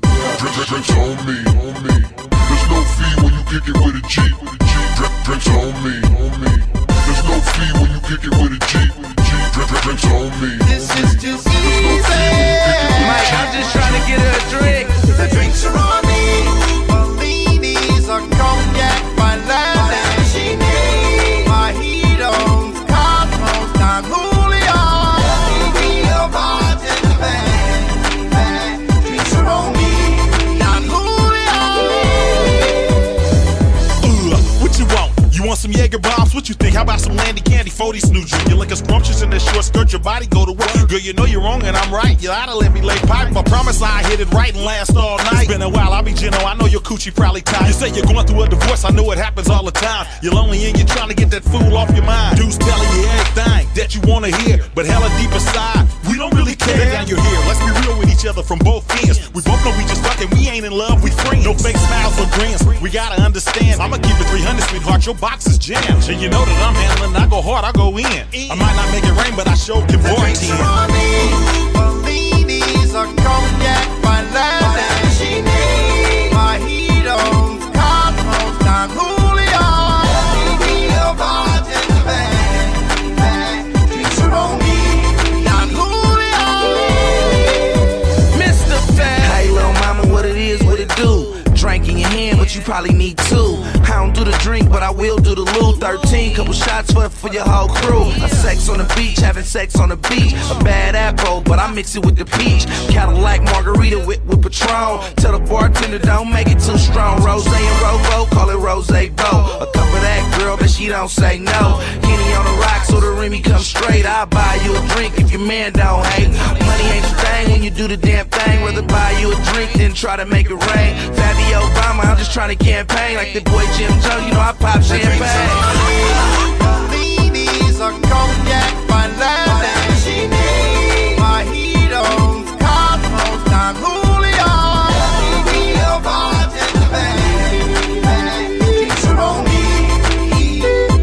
drinks on me, on me. There's no fee when you kick it with a G. Drinks on me, on me. There's no fee when you kick it with a G. Drinks on me. This is too easy. Mike, I'm just trying to get her a drink. The drinks are on me. Bellinis, a cognac, my Lamborghini, mojitos, Cosmos, Don Julio. Be a bartender, man. Drinks are on me. Don Julio. Uh, what you want? You want some Jaeger bombs? What you think? How about some Landy candy for these snooze? You look as scrumptious in that short skirt, your body go to work. Girl, you know you're wrong and I'm right. You oughta let me lay pipe. I promise I hit it right and last all night. It's been a while, I'll be Gino. I know your coochie probably tight. You say you're going through a divorce, I know it happens all the time. You're lonely and you're trying to get that fool off your mind. Dudes telling you everything that you wanna hear, but hella deep inside, we don't really care. Now you're here, let's be real with each other from both ends. We both know we just fucking, we ain't in love, we friends. No fake smiles or grins, we gotta understand. I'ma keep it three hundred, sweetheart, your box is jammed. And you know that I'm handling, I go hard, I go in. I might not make it rain, but I sure can bartend. Bellinis, a cognac, my land, and she needs mojitos, cosmos, Don Julio. Baby, your bartender bag, bag, drinks are on me, Don Julio. Mister Fat. Hey, little mama, what it is, what it do? Drink in your hand, but you probably need two. I don't do the drink, but I will do the loo. thirteen, couple shots for, for your whole crew. A sex on the beach, having sex on the beach. A bad apple, but I mix it with the peach. Cadillac margarita with, with Patron. Tell the bartender don't make it too strong. Rosé and Robo, call it Rosé Bo. A cup of that girl, but she don't say no. Henny on the rocks, so the Remy come straight. I'll buy you a drink if your man don't hate. Money ain't your thing when you do the damn thing. Rather buy you a drink than try to make it rain. Fabio Obama, I'm just trying to campaign like the boy Jim Jones, you know I pop champagne. Bellinis, a cognac, my land, and she needs mojitos, cosmos, Don Julio. Baby, your bartender bag, bag, drinks are on me.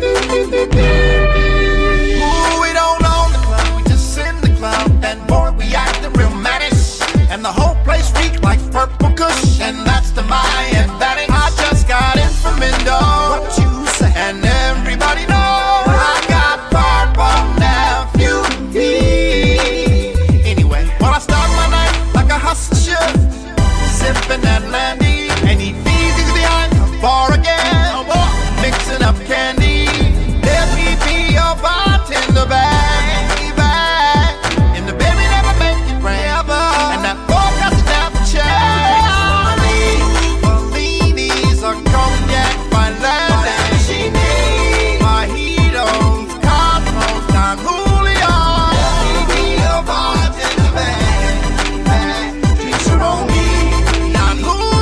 Ooh, we don't own the club, we just in the club, and boy, we actin' real mannish, and the whole place reek like purple kush, and that's the my advantage. I just got in from Indo. What you say? And everybody knows I got purple now. Beauty. Anyway, well I start my night like a hustler should, sipping that Landy, and he feeds these behind the bar again, mixing up candy. Let me be your bartender bag, bag, and the baby never make it rain, and that boy got to down for change. A cognac, my land, and she needs mojitos, cosmos, Don Julio. Baby, your bartender bag, bag, drinks are on me, Don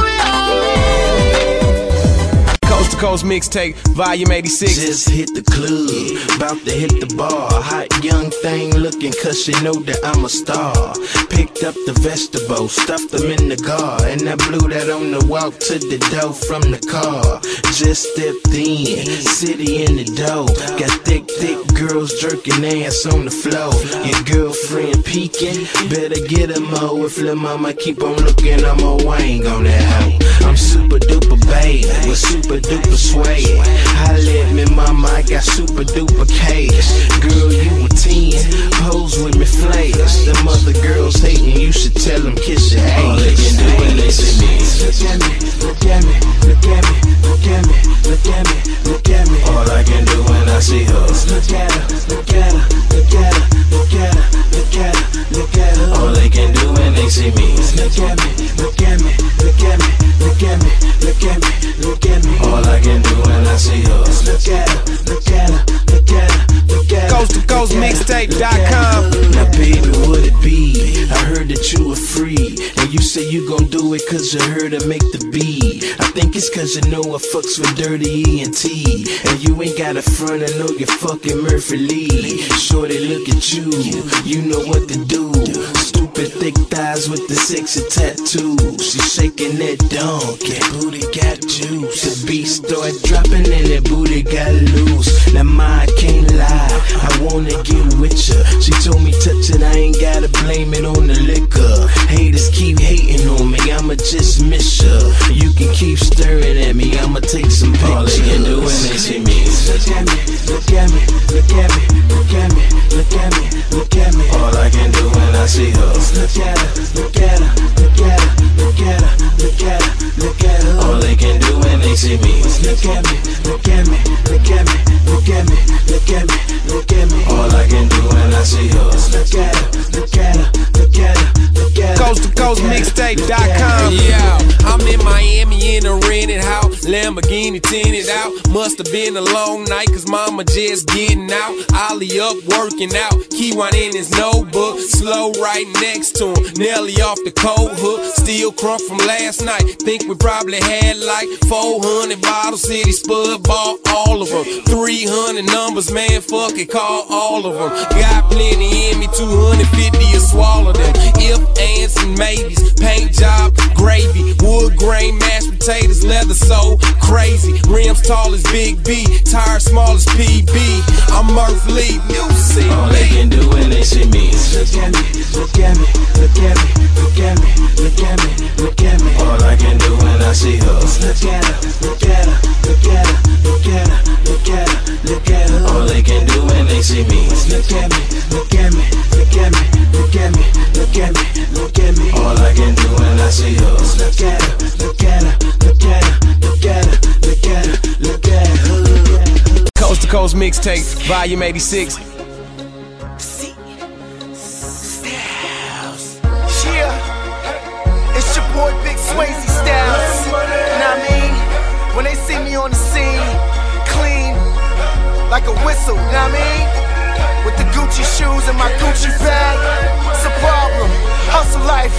Julio. Coast to Coast Mixtape, Volume eighty-six. Just hit the club, about to hit the bar. Hot young thing looking, cause she know that I'm a star. Picked up the vegetables, stuffed them in the car, and I blew that on the walk to the door from the car. Just stepped in, city in the dough. Got thick, thick girls jerking ass on the floor. Your girlfriend peeking, better get a mo. If lil' mama keep on looking, I'm a wang on that hoe. I'm super duper babe, with super duper swag. Holla at me mama, I got super duper cash. Girl, you a ten, pose with me flash. Them other girls hating, you should tell them kiss your ass. All they can do is listen to me. Look at me, look at me, look at me, look at me, look at me, look at me. All I can do when I see her is look at her, look at her, look at her, look at her, look at her, look at her. All they can do when they see me is look at me, look at me, look at me, look at me, look at me, look at me. All I can do when I see her is look at her, look at her, look at her, look at her. Coast to Coast Mixtape dot com. Now baby, what it be? I heard that you were free, and you say you gon' do it cause you heard I make the beat. I think it's cause you know I fucks with Dirty E and T, and you ain't got a front, I know you're fucking Murphy Lee. Shorty, look at you, you know what to do. Stupid thick thighs with the sexy tattoos. She shaking that donkey, booty got juice. The beat start dropping and that booty got loose. Now ma, I can't lie, I wanna get with ya. She told me touch it, I ain't gotta blame it on the liquor. Haters keep hating on me, I'ma just miss ya. You can keep staring at me, I'ma take some pictures. All they can do when they see me is look at me, look at me, look at me, look at me, look at me, look at me. All I can do when I see her is look at her, look at her, look at her, look at her, look at her, look at her. All they can do when they see me is look at me, look at me, look at me, look at me, look at me, look at me. All I can do when I see her is look at her, look at her, look at her, look at her. Coast to Coast Mixtape dot com. Yeah, I'm in Miami in a rented house, Lamborghini tinted out. Must have been a long night cause mama just getting out. Ollie up working out, Keywan in his notebook, slow right next to him, Nelly off the cold hook. Still crunk from last night, think we probably had like four hundred bottles. City Spud bought all all of them. three hundred numbers, man, fuck it, call all of them. Got plenty in me, two hundred fifty to swallow them. If, ands, and maybes, paint job, gravy, wood grain, mashed potatoes, leather so crazy. Rims tall as Big B, tires small as P B. I'm Murph Lee, music. All they can do when they see me is look at me, look at me, look at me, look at me, look at me, look at me. All I can do when I see her is look at her, look at her, look at her, look at her, look at her, look at her. All they can do when they see me is look at me, look at me, look at me, look at me, look at me, look at me. All I can do when I see her is look at her, look at her, look at her, look at her, look at her, look at her. Coast to Coast Mixtape, Volume eighty-six. Yeah, it's your boy Big Swayze Styles. You know what I mean? When they see me on the scene, clean like a whistle. You know what I mean? With the Gucci shoes and my Gucci bag, it's a problem. Hustle life.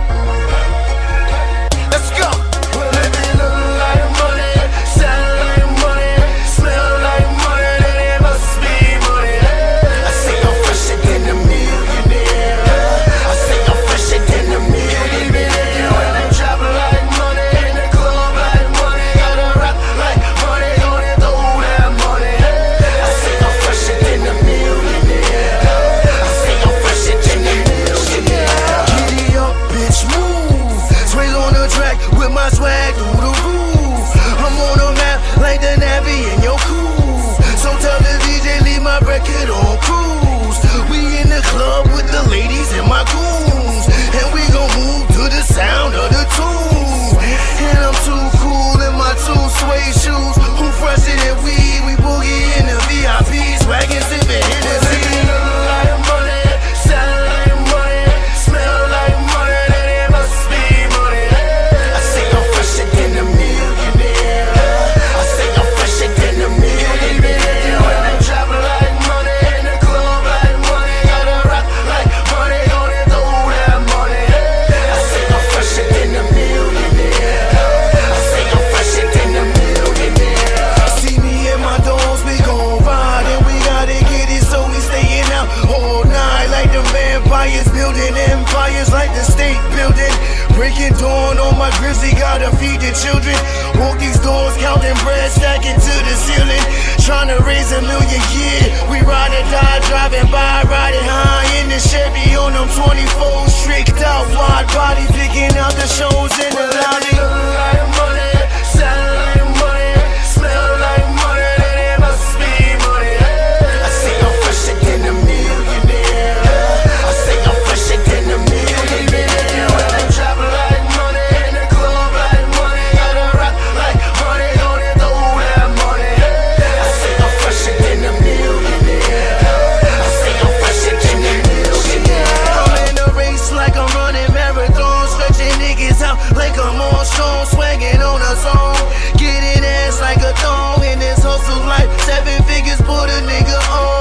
Let's go. Living a lot of money, sound like money, smell like money, then it must be money. I say I'm fresher than a millionaire. I say I'm fresher than a millionaire. When I travel like money, in the club like money, gotta rap like money, gonna throw that money. I say I'm fresher than a millionaire. I say I'm fresher than a millionaire. Giddy up, bitch, move. Swing on the track with my swag through the roof. I'm on a map like the Navy in your coupe. So tell the D J leave my record on cruise. We in the club with the ladies and my goons, and we gon' move to the sound of the tune. And I'm too cool in my two suede shoes. Who fresher than weed? We boogie in the V I P, swaggin' sippin' Hennessy. A lot of money, sound like money, smell like money, then it must be money. I say I'm fresher than a millionaire. I say I'm fresher than a millionaire. When I travel like money, in the club like money, gotta rock like money, gonna throw that money. I say I'm fresher than a millionaire. I say I'm fresher than a millionaire. See me and my dogs, we gon' ride, and we gotta get it, so we stayin' out all night like the vampires, building empires like the state building. Breaking dawn on my grizzly, gotta feed the children. Walk these doors, counting bread, stacking to the ceiling. Tryna raise a million, yeah. We ride or die, driving by, riding high in the Chevy on them twenty-fours, tricked out, wide body, picking out the shows in the lobby. A lot of money, sound like money, smell like money, then it must be money. I say I'm fresher than a millionaire. I say I'm fresher than a millionaire. When I travel like money, in the club like money, gotta rock like money, gonna throw that money. I say I'm fresher than a millionaire. I say I'm fresher than a millionaire. I'm in a race like I'm running marathons, stretching niggas out like I'm on strong, swagging on a song, getting ass like a thong in this hustle life. Seven figures put a nigga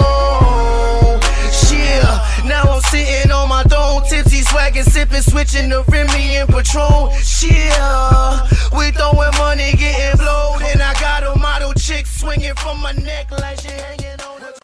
on. Yeah, now I'm sitting on my throne, tipsy, swagging, sipping, switching the Remy and Patron. Yeah, we throwing money, getting blowed, and I got a model chick swinging from my neck like she hanging on the.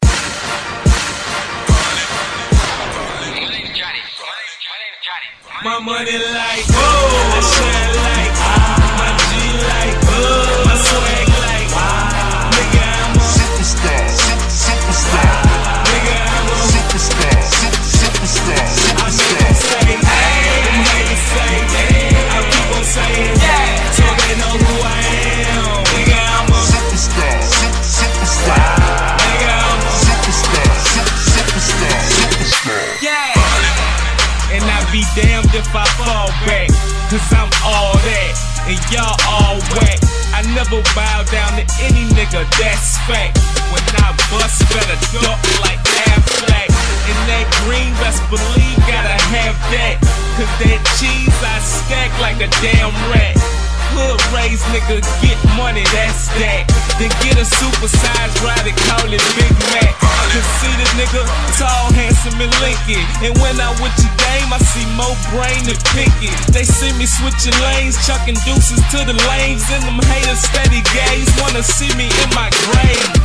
My money like gold, I shine like ah, my G like gold, my swag like ah, nigga I'm a superstar, superstar, nigga I'm a superstar, superstar, superstar. Say hey, them haters say hey, I keep on saying yeah, so they know who I am. Nigga I'm a superstar, superstar, nigga I'm a superstar, superstar, superstar. Yeah. And I be damned if I fall back, cause I'm all that, and y'all all whack. I never bow down to any nigga, that's fact. When I bust, better duck like Affleck. And that green, best believe, gotta have that, cause that cheese I stack like a damn rat. Hood raised nigga, get money, that's that. Then get a supersized ride and call it Big Mac. Cause see the nigga, tall, handsome, and Lincoln. And when I with your game, I see more brain than Pinky. They see me switching lanes, chucking deuces to the lanes. And them haters steady gaze, wanna see me in my grave.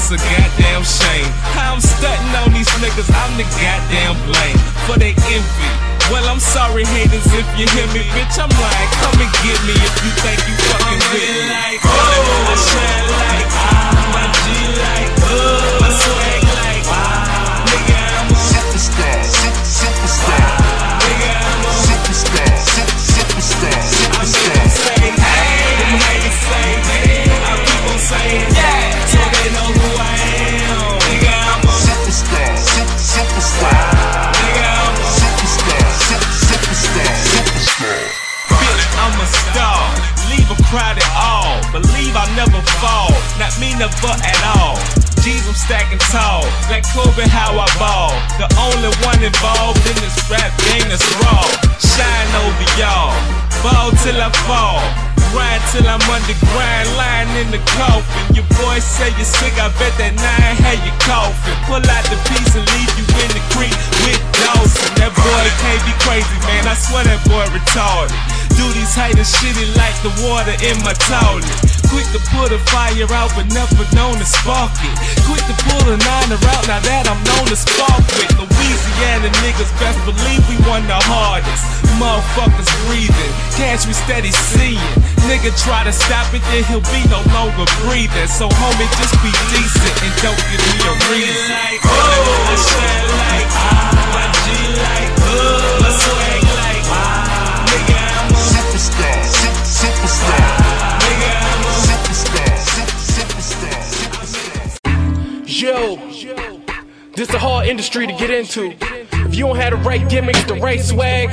it's a goddamn shame. How I'm stunting on these niggas, I'm the goddamn blame for they envy. Well, I'm sorry, haters, if you hear me, bitch. I'm lying. Come and get me if you think you fucking with me. Like, oh, I shine like, ah, my G like, oh, my swag like, ah, nigga, I'm a superstar, superstar, nigga, I'm a superstar, superstar, superstar. Say, hey, the niggas say, hey, I keep on saying, yeah, so they know who I am. Nigga, I'm a superstar, superstar, nigga, I'm a superstar, superstar, superstar. Bitch, I'm a star. Leave a crowd at all. Believe I'll never fall. Not me, never at all. G's, I'm stacking tall. Like Kobe, how I ball. The only one involved in this rap game that's raw. Shine over y'all. Ball till I fall. Grind till I'm underground, lying in the coffin. Your boy say you're sick, I bet that nine had you coughing. Pull out the piece and leave you in the creek with Dawson. That boy can't be crazy, man. I swear that boy retarded. Do these haters shitty like the water in my toilet. Quick to put a fire out, but never known to spark it. Quick to pull a niner out, now that I'm known to spark with. Louisiana niggas, best believe we won the hardest. Motherfuckers breathing, cash we steady seeing. Nigga try to stop it, then he'll be no longer breathing. So homie, just be decent and don't give me a reason. Like, oh, I shine like, ah, my G like, oh, my swag like, ah, nigga, I'm a superstar, superstar, nigga, I'm a superstar, superstar, superstar. Yo, this a hard industry to get into. If you don't have the right gimmicks, the right swag,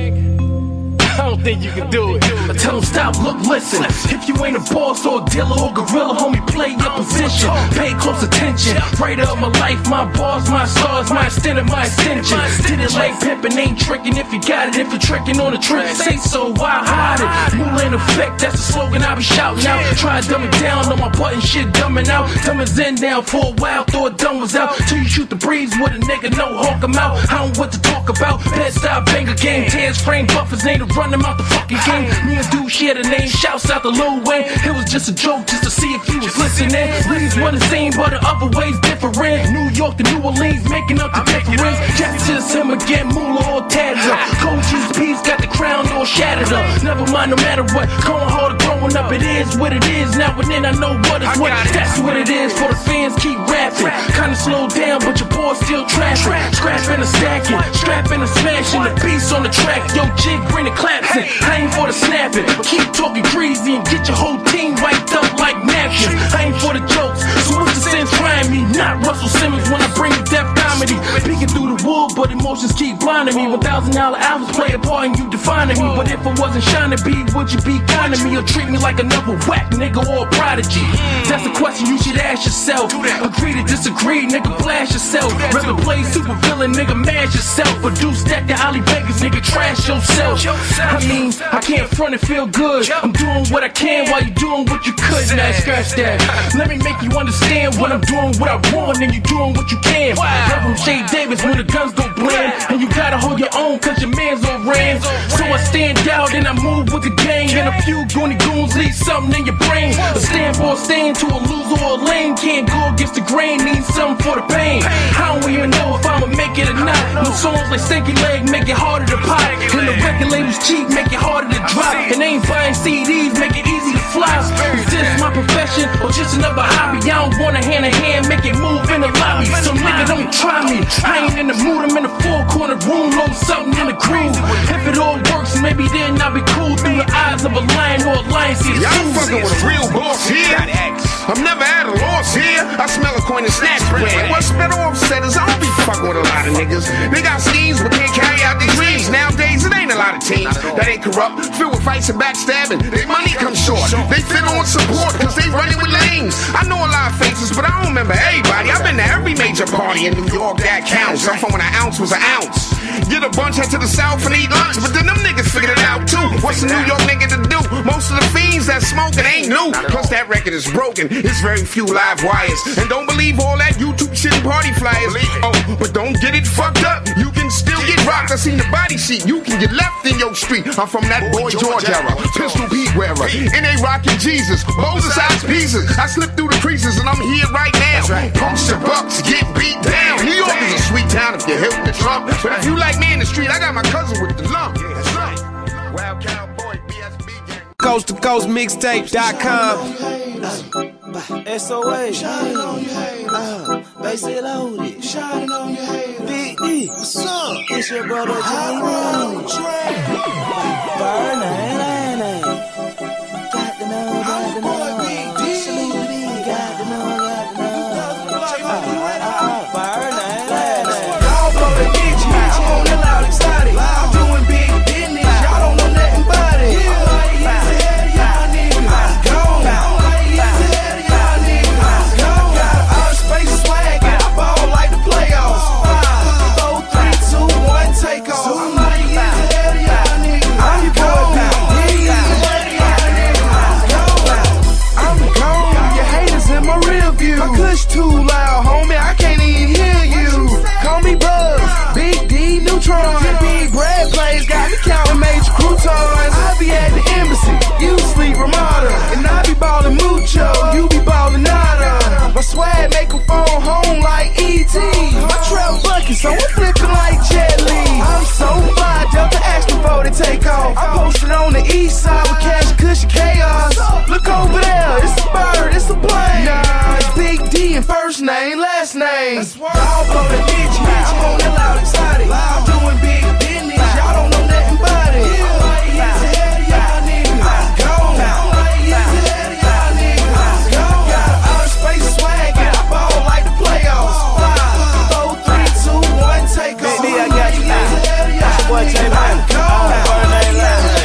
I don't think you can do it. I tell them stop, look, listen. If you ain't a boss or a dealer or gorilla, homie, play your position. Pay close attention. Right up my life, my bars, my stars, my extended, my extension. Did it like pimpin', ain't trickin'. If you got it, if you're trickin' on the trick, say so, why hide it? Mule in effect, that's the slogan I be shouting out. Try to dumb it down on my button, shit dumbing out. Dumb his in down for a while, throw a dumb was out. Till you shoot the breeze with a nigga, no hawk him out. I don't what to talk about. Bad style banger game. Tears frame buffers ain't a run him out the fucking game. Me and dude share the name. Shouts out to Lil Wayne. It was just a joke just to see if you was listening. Leaves one the same, but the other ways different. New York to New Orleans, making up the difference. Justice him again, moolah all tatted up. Cold cheese piece got the crown all shattered up. Never mind, no matter what. Going hard growing up, it is what it is. Now and then I know what is what. That's what it is. For the fans, keep rapping. Kinda slow down, but your boy still trapping. Scrapping and stacking, strapping and smashing. The piece on the track, yo, jig, bring the claps in. I ain't for the snapping, but keep talking crazy and get your whole team wiped up like napkins. I ain't for the jokes, so what's the sense trying me? Not Russell Simmons when I bring the death comedy. Peeking through the wood, but emotions keep blinding me. One thousand dollar albums play a part in you defining me. But if I wasn't shining, B, would you be kind to me or treat me like another whack nigga or a prodigy? That's the question you should ask yourself. Agree to disagree, nigga, blast yourself. Rather play super villain, nigga, mash yourself. Or do stack the Ollie Vegas, nigga, trash yourself. I mean, I can't front and feel good. I'm doing what I can while you doing what you could. Now scratch that. Let me make you understand what I'm doing, what I want, and you doing what you can. Reverend Shay Davis when the guns don't blend, and you gotta hold your own cause your man's on ran. So I stand out and I move with the gang, and a few goony goons leave something in your brain. A stand for a stand to a loser or a lame. Can't go against the grain, need something for the pain. I don't even know if I'ma make it or not. No songs like Stanky Leg make it harder to pop, and the record labels cheap make it harder to drop. And ain't buying C Ds make it easy to fly. Is this my profession or just another hobby? I don't want a hand in hand, make it move in the lobby. So nigga don't try me, I ain't in the mood. I'm in a four corner room, load something in the groove. If it all works, maybe then I'll be cool through the eyes of a lion or a lion. See, y'all fucking with a real boss here. I'm never at a loss here. I smell a coin and snatch bread. What's better offset is I don't be fucking with a lot of niggas. They got schemes but can't carry out their dreams. Nowadays it ain't a lot of teams that ain't corrupt, filled with fights and backstabbing. Their money comes short. They fit on support cause they running with lanes. I know a lot of faces but I don't remember everybody. I've been to every major party in New York that counts. I'm from when an ounce was an ounce. Get a bunch head to the south and eat lunch, but then them niggas figured it out too. What's a New York nigga to do? Most of the fiends that smoke it ain't new. Plus that record is broken. It's very few live wires. And don't believe all that YouTube shit and party flyers. Oh, but don't get it fucked up. You can still get rocked. I seen the body sheet. You can get left in your street. I'm from that Boy George era. Pistol Pete wearer. And they rockin' Jesus. Bowser size pieces. I slipped through the creases and I'm here right now. Right. Punks and bucks get beat down. New York is a sweet town if you're hip with the Trump. But if you like me in the street, I got my cousin with the lump. Yeah, that's right. Wild Cowboy, B S B gang. Coast to Coast Mixtape dot com. S O A. Shining on your haters. Uh, Basic loaded. Shining on your haters. Big D. What's up? It's your brother Jimmy Money. Burn ain't ain't. Got to know, got to know. Salute me. Got to know, got to know. Burn ain't ain't. Y'all blow the bitch. I'm on the loud excited. I'm doing big business. Y'all don't know nothing about it. Too loud, homie, I can't even hear you. Call me Buzz, Big D, Neutron. Big Brad plays got me counting major croutons. I be at the embassy, you sleep Ramada. And I be ballin' mucho, you be ballin' nada. My swag make a phone home like E T. My trap bucket, so I'm flipping like Jet Li. I'm so fly, Delta asked before they take off. I posted on the east side with Cash Cushion Chaos. Look over there, it's a bird, it's a plane. Nah, it's Big D and first name, last name. Y'all blow the bitch, I'm on that loud excited. I'm doing big business, y'all don't know nothing about it. I'm like, yes, hell y'all niggas, gone. I'm like, yes, hell y'all niggas, gone. Got an outer space swag, and I ball like the playoffs. Five, four, three, two, one, take off. Big D, I got you now. That's your boy J Money. First name, last name.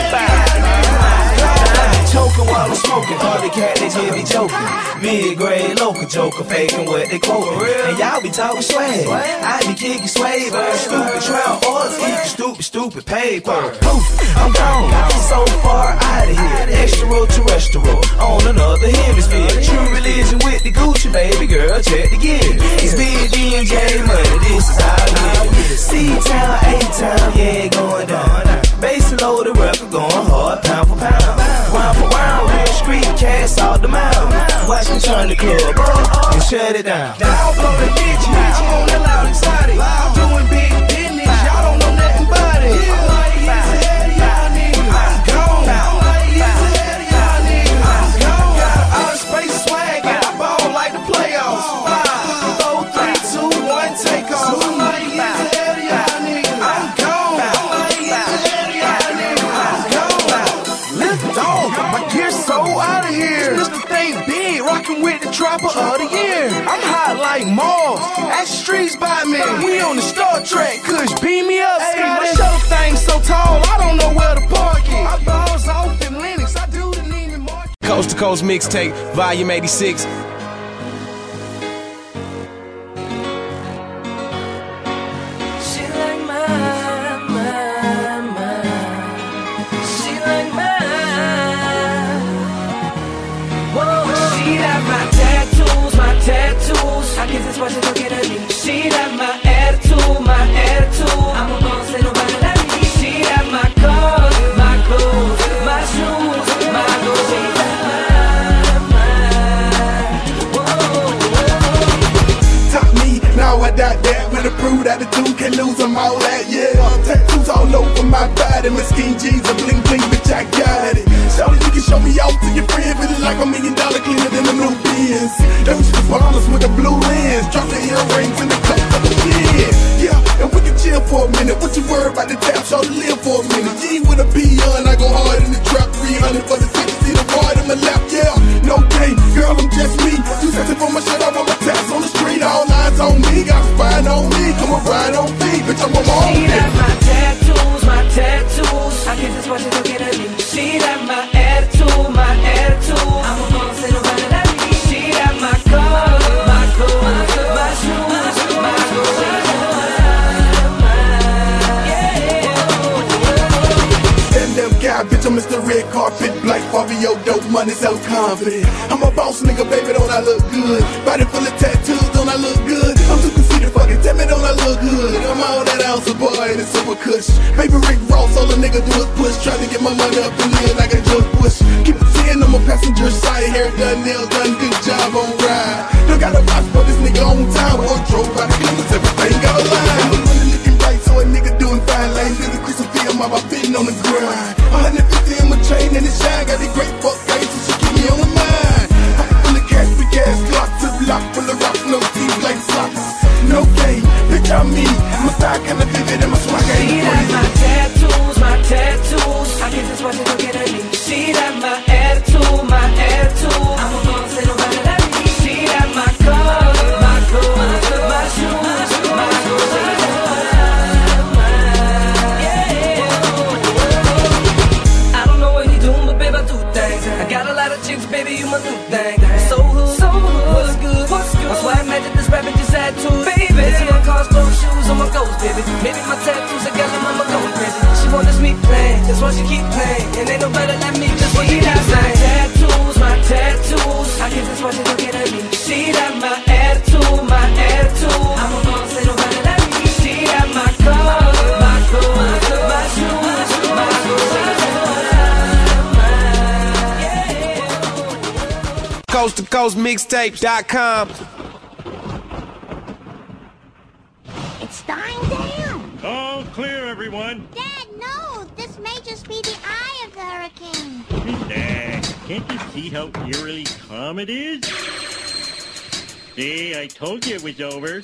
Choking while I'm smoking, all the cat they hear me joking. Mid-grade local joker, faking what they quoting. And y'all be talking swag, I be kicking swag. Stupid trout orders, eating stupid, stupid paper. Poof, I'm gone, so far out of here. Extraterrestrial, on another hemisphere. True religion with the Gucci, baby girl, check the gear. It's Big D and J Money, this is how I get it. C-Town, A-Town, yeah, going down. Bass load the record, going hard, pound for pound. Round for round, real street cats out the mouth. Watch me turn the club up and shut it down. Y'all blow the bitch, I'm on that loud excited. I'm doing big business, y'all don't know nothing about it. I'm like, yes, hell y'all niggas, gone. I'm like, yes, hell y'all niggas, gone. Got an outer space swag, and I ball like the playoffs. Five, four, three, two, one, take off. I'm like, yes, hell y'all niggas, I'm gone. I'm like, yes, hell y'all niggas, I'm gone. Lift off, my gear's so out of here. This the thing big, rockin' with the dropper of the year. I'm hot like Mars, at streets by me. We on the Star Trek, Kush, beam me up, hey, my show thing so tall, I don't know where to park it. I balls off in Linux, I do the Neiman Market. Coast to Coast Mixtape, Volume eighty-six. Tattoos, I guess that's why she's looking at me. She got my attitude, my attitude. I'm a boss, ain't nobody like me. She got my cars, my clothes, my shoes, my goals. She got mine, mine. Whoa, whoa. Top me, now I got that with a prude attitude. Can't lose them all that, yeah. Tattoos all over my body, mesquite jeans and bling bling, bitch, I got it. Shawty, you can show me out to your friend, feeling like a million dollar cleaner than a new Benz. Them shit ballers with the blue lens, drop the earrings and the coat of the kid. Yeah, and we can chill for a minute. What you worry about the tap? Shawty, live for a minute. G with a P on, I go hard in the trap. three hundred for the city, see the ride in my lap. Yeah, no game, girl, I'm just me. You searching for my shit, I want my tats on the street. All eyes on me, got a spine on me. Come on, ride on me, bitch, I'm on my own. She got my tattoos, my tattoos. I guess that's why she's looking at me. She got my attitude, my attitude. I'm a boss, ain't nobody like me. She got my cars, my clothes, my shoes, my goals. And them guy, bitch, I'm Mister Red Carpet, Black Fabio, dope money, so confident. I'm a boss nigga, baby, don't I look good? Body full of tattoos, don't I look good? I'm too conceited fuck it, tell me don't I look good? I'm all that ounce of boy and it's super cush. Baby Rick Ross, all a nigga do is push. Trying to get my money up and live like a George Bush. Keep it ten on my passenger side, hair done, nails done, good job on ride. Don't got a box for this nigga on time. Or drove by the cleaners, everything got a line. The money looking right, so a nigga doing fine. Lane to the Christian film, I'm fitting on the grind. one hundred fifty in my chain and it shine. Got the great fuck face, so she keep me on the mind. Pocket full of cash, big ass Glock to the block full of rocks, no teeth like socks. No game, bitch I'm me. My style kinda vivid and my swag ain't See that my tattoos, my tattoos. I guess that's why they don't get at me. See that my attitude, my attitude. I'm a boss, they don't matter at me. See that my clothes, my clothes, my shoes, my shoes. Yeah. I don't know what he doing, but babe I do things. I got a lot of chicks, baby you my new thing. So hood, so hood, what's good, what's good? That's why I imagine this rapping just had to, baby. See my cars, clothes, shoes on my goals, baby. Maybe my tattoos, I got them, I'ma go crazy. She want us me playing, that's why she keep playing. And ain't nobody like me, just what you keep saying. My tattoos, my tattoos. I guess that's why they don't get at me. See that my attitude, my attitude. I'm a boss, ain't nobody like me. See that my clothes, my clothes, my shoes, my shoes. Coast to coast mixtape dot com. It's dying down. All clear, everyone. Dad, no. This may just be the eye of the hurricane. Nah, can't you see how eerily calm it is? See, I told you it was over.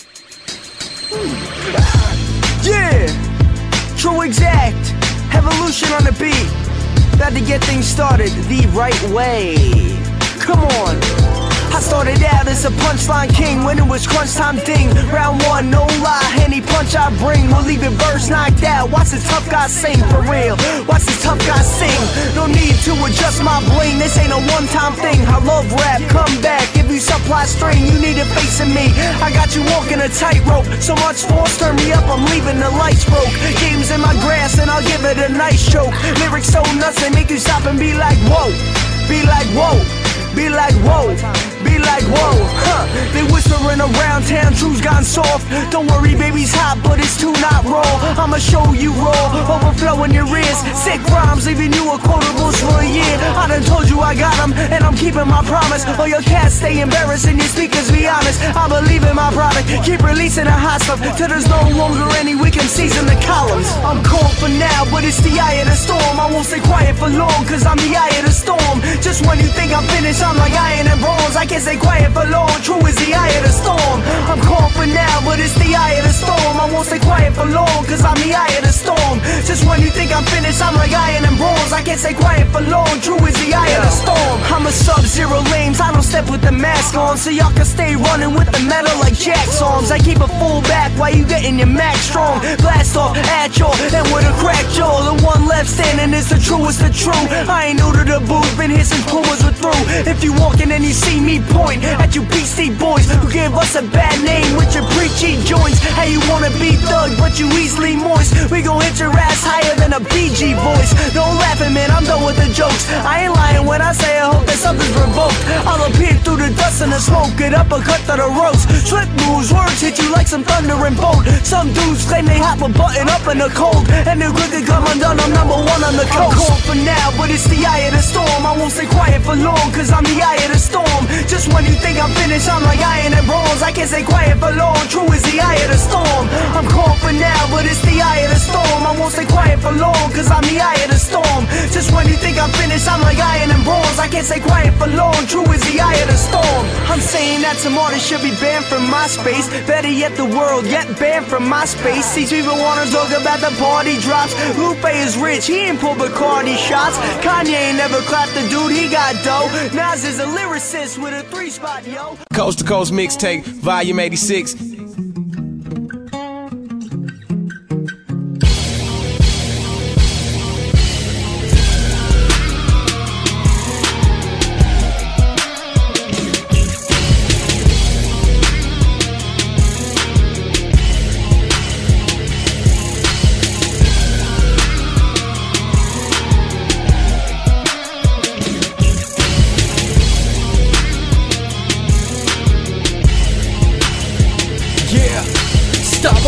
Yeah! True exact. Evolution on the beat. About to get things started the right way. Come on. I started out as a punchline king when it was crunch time ding. Round one, no lie, any punch I bring will leave your verse knocked out. Watch this tough guy sing, for real. Watch this tough guy sing. No need to adjust my bling, this ain't a one-time thing. I love rap, come back, if you supply string, you need a face in me. I got you walking a tightrope, so much force, turn me up, I'm leaving the lights broke. Games in my grass and I'll give it a nice choke. Lyrics so nuts they make you stop and be like, whoa. Be like, whoa. Be like, whoa, be like, whoa, huh. They whispering around town, truth's gone soft. Don't worry, baby's hot, but it's too not raw. I'ma show you raw, overflowing your ears. Sick rhymes, leaving you a quotables for a year. I done told you I got them, and I'm keeping my promise. All your cats stay embarrassed and your speakers be honest. I believe in my product, keep releasing the hot stuff till there's no longer any weak M Cs in the columns. I'm cold for now, but it's the eye of the storm. I won't stay quiet for long, cause I'm the eye of the storm. Just when you think I'm finished, I'm like iron and bronze. I can't stay quiet for long, true is the eye of the storm. I'm calm for now, but it's the eye of the storm. I won't stay quiet for long, cause I'm the eye of the storm. Just when you think I'm finished, I'm like iron and bronze. I can't stay quiet for long, true is the eye of the storm. I'm a sub-zero lames, I don't step with the mask on, so y'all can stay running with the metal like Jack songs. I keep a full back while you getting your max strong. Blast off at y'all, and with a crack jaw, the one left standing is the truest of true. I ain't new to the booth, been here since Pumas were through. If you walking and you see me point at you B C boys who give us a bad name with your preachy joints. Hey, you wanna be thug, but you easily moist. We gon' hit your ass higher than a B G voice. Don't laugh at me, I'm done with the jokes. I ain't lying when I say I hope that something's revoked. I'll appear through the dust and the smoke, get uppercut to the roast. Slick moves, words hit you like some thunder and bolt. Some dudes claim they hop a button up in the cold, and they're good to come undone, I'm number one on the coast. I'm cold for now, but it's the eye of the storm. I won't stay quiet for long, cause I'm the eye of the storm. Just when you think I'm finished, I'm like iron and bronze. I can't stay quiet for long, true is the eye of the storm. I'm calm for now, but it's the eye of the storm. I won't stay quiet for long, cause I'm the eye of the storm. Just when you think I'm finished, I'm like iron and bronze. I can't stay quiet for long, true is the eye of the storm. I'm saying that some artists should be banned from my space. Better yet, the world get banned from my space. These people wanna talk about the party drops. Lupe is rich, he ain't pull Bacardi shots. Kanye ain't never clapped the dude, he got dough. Nas is a lyricist with a three spot, yo. Coast to Coast Mixtape, Volume eighty-six.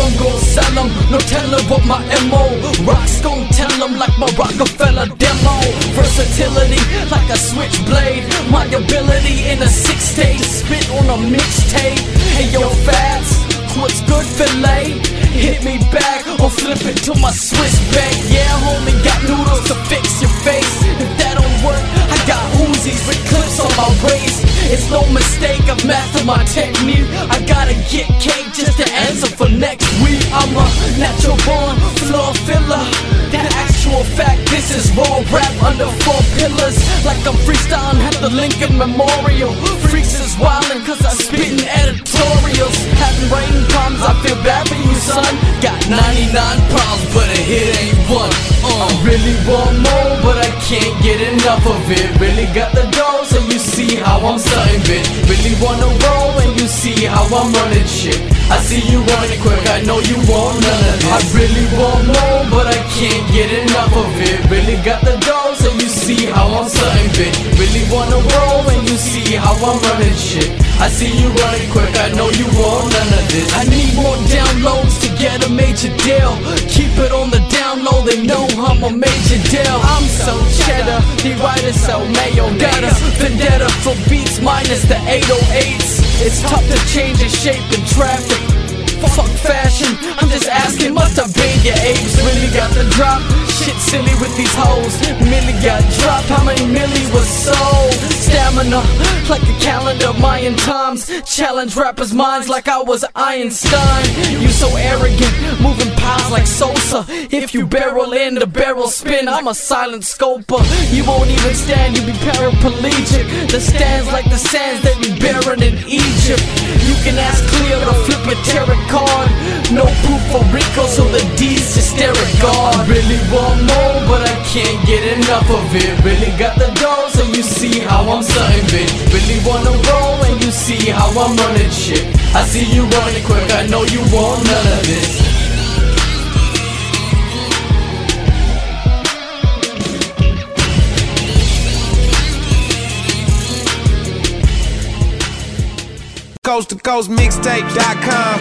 I'm gon' sell them. No telling what my M O. Rocks gon' tell them like my Rockefeller demo. Versatility like a switchblade. My ability in a six stage spit on a mixtape. Hey yo, Fats, what's good, filet? Hit me back or flip it to my Swiss bank. Yeah, homie, got noodles to fix your face. If that don't work, I got Uzis with clips on my waist. It's no mistake, I've mastered my technique. I gotta get cake just to answer for next week. I'm a natural born floor filler. The actual fact, this is raw rap under four pillars. Like I'm freestyling at the Lincoln Memorial. Freaks is wildin' cause I'm spittin' editorials. Having writing problems, I feel bad for you, son. Got ninety-nine problems, but a hit ain't one. uh. I really want more, but I can't get enough of it. Really got the dough, so you see how I'm starting, bitch. Really wanna roll, and you see how I'm running shit. I see you running quick, I know you want none of this. I really want more, but I can't get enough of it. Really got the dough, so you see how I'm starting, bitch. Really wanna roll, and you see how I'm running shit. I see you running quick, I know you want none of this. I need more downloads to get a major deal. Keep it on the down low, they know I'm a major deal. I'm so cheddar, the writer so mayo. Got a vendetta for beats minus the eight oh eights. It's tough to change the shape in traffic. Fuck fashion, I'm just asking, must have been your apes? Really got the drop? Shit silly with these hoes. Millie got dropped, how many milli was sold? Stamina, like a calendar, Mayan times. Challenge rappers' minds like I was Einstein. You so arrogant, moving piles like Sosa. If you barrel in, the barrel spin. I'm a silent scoper. You won't even stand, you be paraplegic. The stands like the sands that be buried in Egypt. You can ask Cleo to flip a tarot card. No proof for Rico, so the D's hysteric guard. I really want more, but I can't get enough of it. Really got the dough, so you see how I'm starting, bitch. Really wanna roll, and you see how I'm running shit. I see you running quick, I know you want none of this. Coast to Coast Mixtape dot com.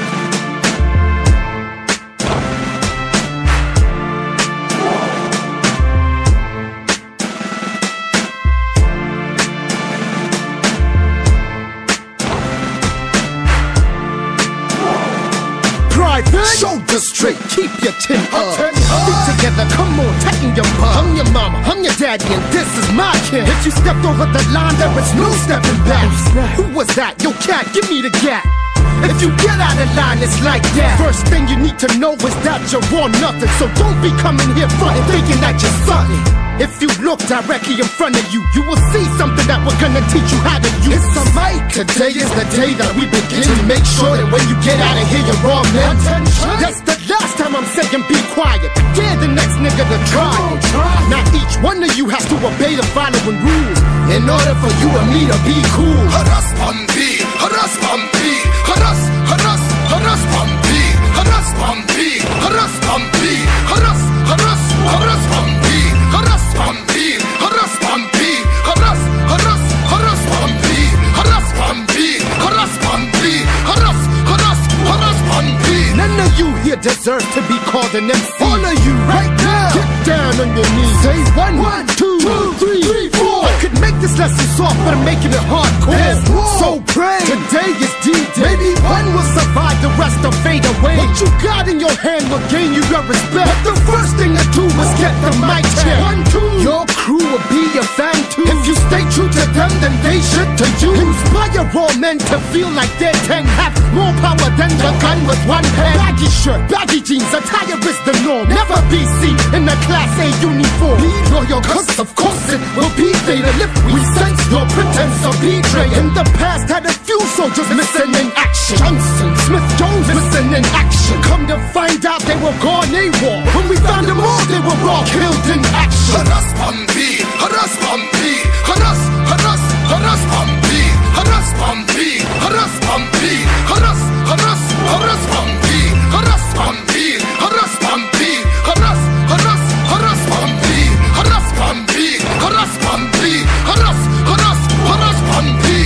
Shoulders straight, keep your chin up. Feet together, come on, tighten your butt. I'm your mama, I'm your daddy, and this is my kid. If you stepped over the line, there is no stepping back. Who was that? Yo, cat, give me the gap. If you get out of line, it's like that. First thing you need to know is that you're on nothing. So don't be coming here frontin' thinking that you're something. If you look directly in front of you, you will see something that we're gonna teach you how to use. It's a mic. Today is the day that we begin to make sure that when you get out of here, you're all men. That's the last time I'm saying be quiet. Dare the next nigga to try it. Now each one of you has to obey the following rules in order for you and me to be cool. Harass Bambi, harass Bambi, harass, harass, harass Bambi, harass Bambi, harass Bambi, harass, harass, harass Bambi, harass Bambi, harass Bambi, harass, harass, harass Bambi, harass Bambi, harass Bambi, harass, harass, harass Bambi. None of you here deserve to be called an M C. All of you right now, get down on your knees. Say one, one, two, two three, three, four. I could make this lesson soft, but I'm making it hardcore. So pray, today is D-Day. Maybe one will survive, the rest will fade away. What you got in your hand will gain you your respect. But the first thing to do is get the mic check. One, two. Your crew will be your fan too. If you stay true to them, then they should to you. Inspire all men to feel like they can have more power than the gun with one hand. Baggy shirt, baggy jeans, attire is the norm. Never be seen in a class A uniform. Be loyal, cause of course it will be fatal if we sense your pretense of betrayal. In the past had a few soldiers missing in action. Johnson, Smith, Jones missing in action. Come to find out they were gone AWOL. When we found them all, they were all killed in action. Harass Bambi, harass Bambi, harass, harass, harass Bambi, harass Bambi, harass Bambi, harass, harass, harass Bambi, harass Bambi, harass Bambi, harass, harass, harass Bambi, harass Bambi, harass Bambi, harass, harass, harass Bambi. The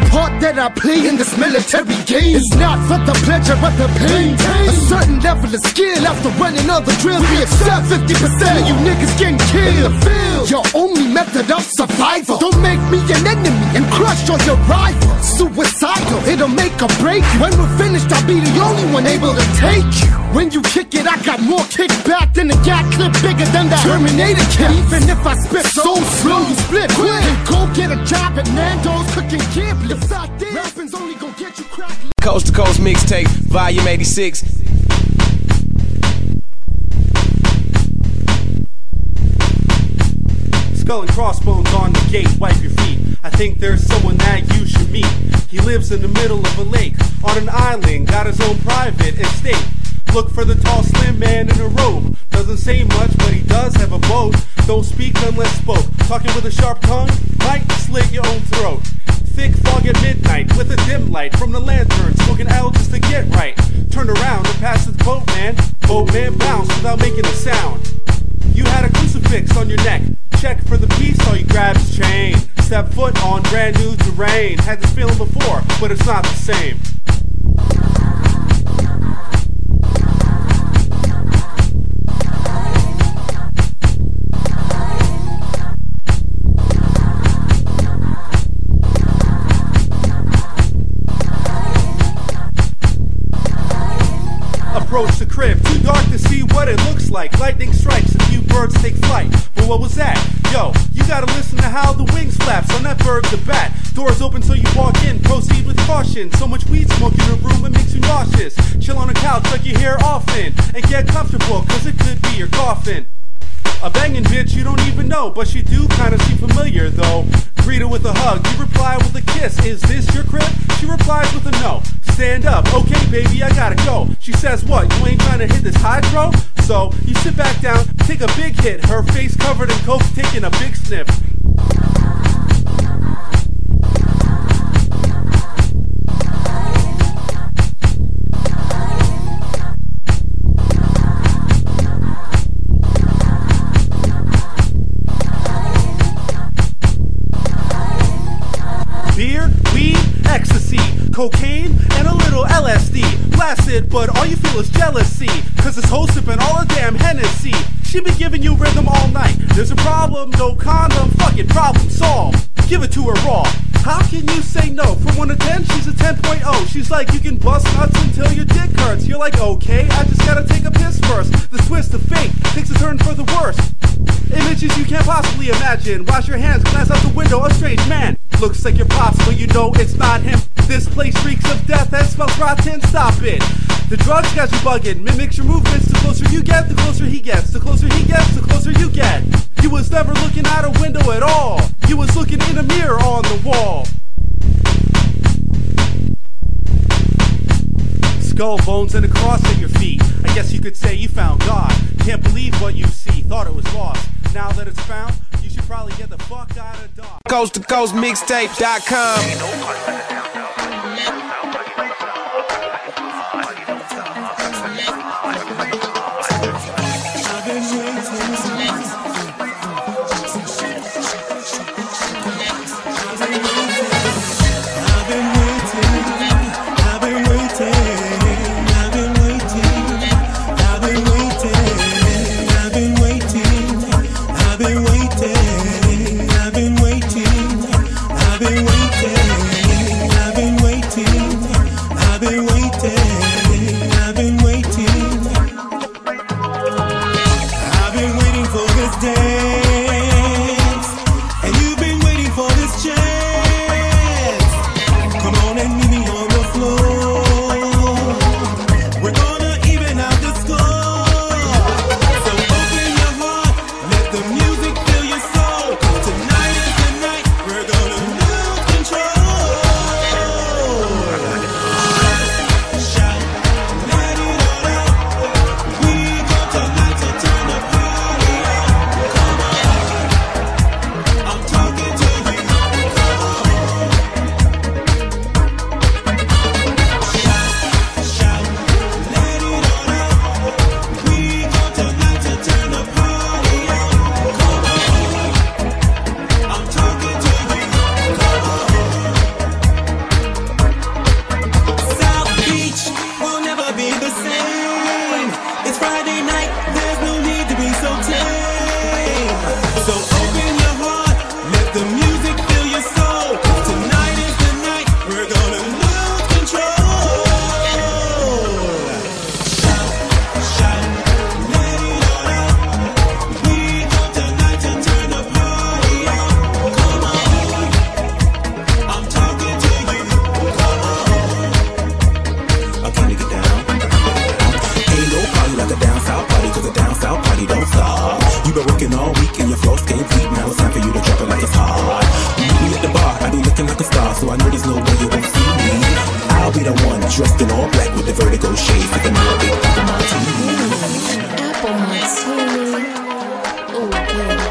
part that I play in this military game is not for the pleasure of the pain. A certain level of skill after running all the drills. We accept fifty percent of you niggas getting killed in the field. Your only method of survival. Don't make me an enemy and crush all your rivals. Suicidal, it'll make or break you. When we're finished, I'll be the only one able to take you. When you kick it, I got more kickback than a gat clip bigger than that Terminator kill. Even if I spit so slow, you split quick. Then go get a job at Nando's cooking giblets. Out there, rapping's only gonna get you cracked. Coast to Coast Mixtape, Volume eighty-six. Skull and crossbones on the gate, wipe your feet. I think there's someone that you should meet. He lives in the middle of a lake, on an island, got his own private estate. Look for the tall, slim man in a robe. Doesn't say much, but he does have a boat. Don't speak unless spoke. Talking with a sharp tongue might slit your own throat. Thick fog at midnight with a dim light from the lantern, smoking L just to get right. Turn around and pass the boatman. Boatman bounced without making a sound. You had a crucifix on your neck. Check for the peace, so you grabbed his chain. Step foot on brand new terrain. Had this feeling before, but it's not the same. Approach the crib, too dark to see what it looks like. Lightning strikes, a few birds take flight. But what was that? Yo, you gotta listen to how the wings flaps on that bird the bat. Doors open so you walk in, proceed with caution. So much weed smoke in the room it makes you nauseous. Chill on the couch like your hair often, and get comfortable cause it could be your coffin. A banging bitch you don't even know, but she do kinda seem familiar though. Greet her with a hug, you reply with a kiss. Is this your crib? She replies with a no. Stand up, okay baby, I gotta go. She says what, you ain't trying to hit this hydro? So you sit back down, take a big hit. Her face covered in coke, taking a big sniff. Beer, weed, ecstasy, cocaine, and a little L S D. Blasted, but all you feel is jealousy, cause this hoe sipping all a damn Hennessy. She be giving you rhythm all night. There's a problem, no condom, fuck it, problem solved. Give it to her raw. How can you say no? From one to ten, she's a ten point oh. She's like, you can bust nuts until your dick hurts. You're like, okay, I just gotta take a piss first. The twist of fate takes a turn for the worst. Images you can't possibly imagine. Wash your hands, glance out the window, a strange man. Looks like your pops, but you know it's not him. This place reeks of death and smells rotten, stop it. The drugs got you bugging, mimics your movements. The closer you get, the closer he gets. The closer he gets, the closer you get. You was never looking out a window at all. You was looking in a mirror on the wall. Skull, bones, and a cross at your feet. I guess you could say you found God. Can't believe what you see, thought it was lost. Now that it's found, you should probably get the fuck out of Dodge. Coast to Coast Mixtape dot com. I've been waiting, know you won't see me. I'll be the one dressed in all black with the vertigo shades with the more big apple martini. Apple martini. Oh, good.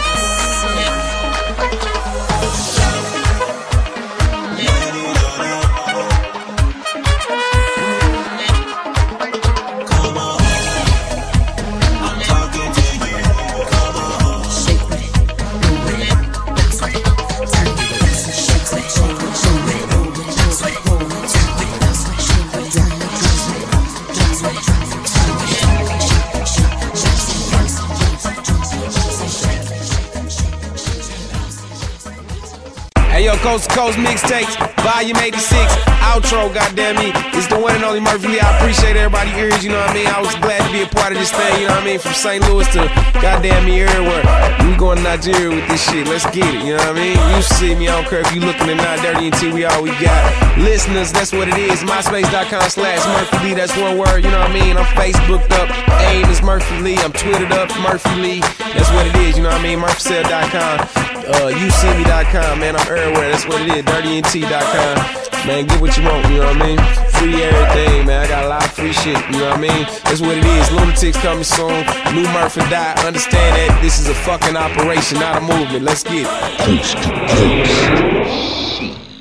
Hey yo, Coast to Coast Mixtapes, Volume eighty-six, outro, goddamn me. It's the one and only Murphy Lee. I appreciate everybody's ears, you know what I mean? I was glad to be a part of this thing, you know what I mean? From Saint Louis to goddamn me everywhere. We going to Nigeria with this shit, let's get it, you know what I mean? You see me, I don't care if you looking or not, Dirty N T, we all we got. Listeners, that's what it is, myspace.com slash Murphy Lee, that's one word, you know what I mean? I'm Facebooked up, AIM is Murphy Lee, I'm Twittered up, Murphy Lee, that's what it is, you know what I mean? Murphy Cell dot com. Uh, you see me dot com, man, I'm everywhere, that's what it is, dirty N T dot com, man, get what you want, you know what I mean, free everything, man, I got a lot of free shit, you know what I mean, that's what it is, Lunatics coming soon, new Murphy die, understand that this is a fucking operation, not a movement, let's get it.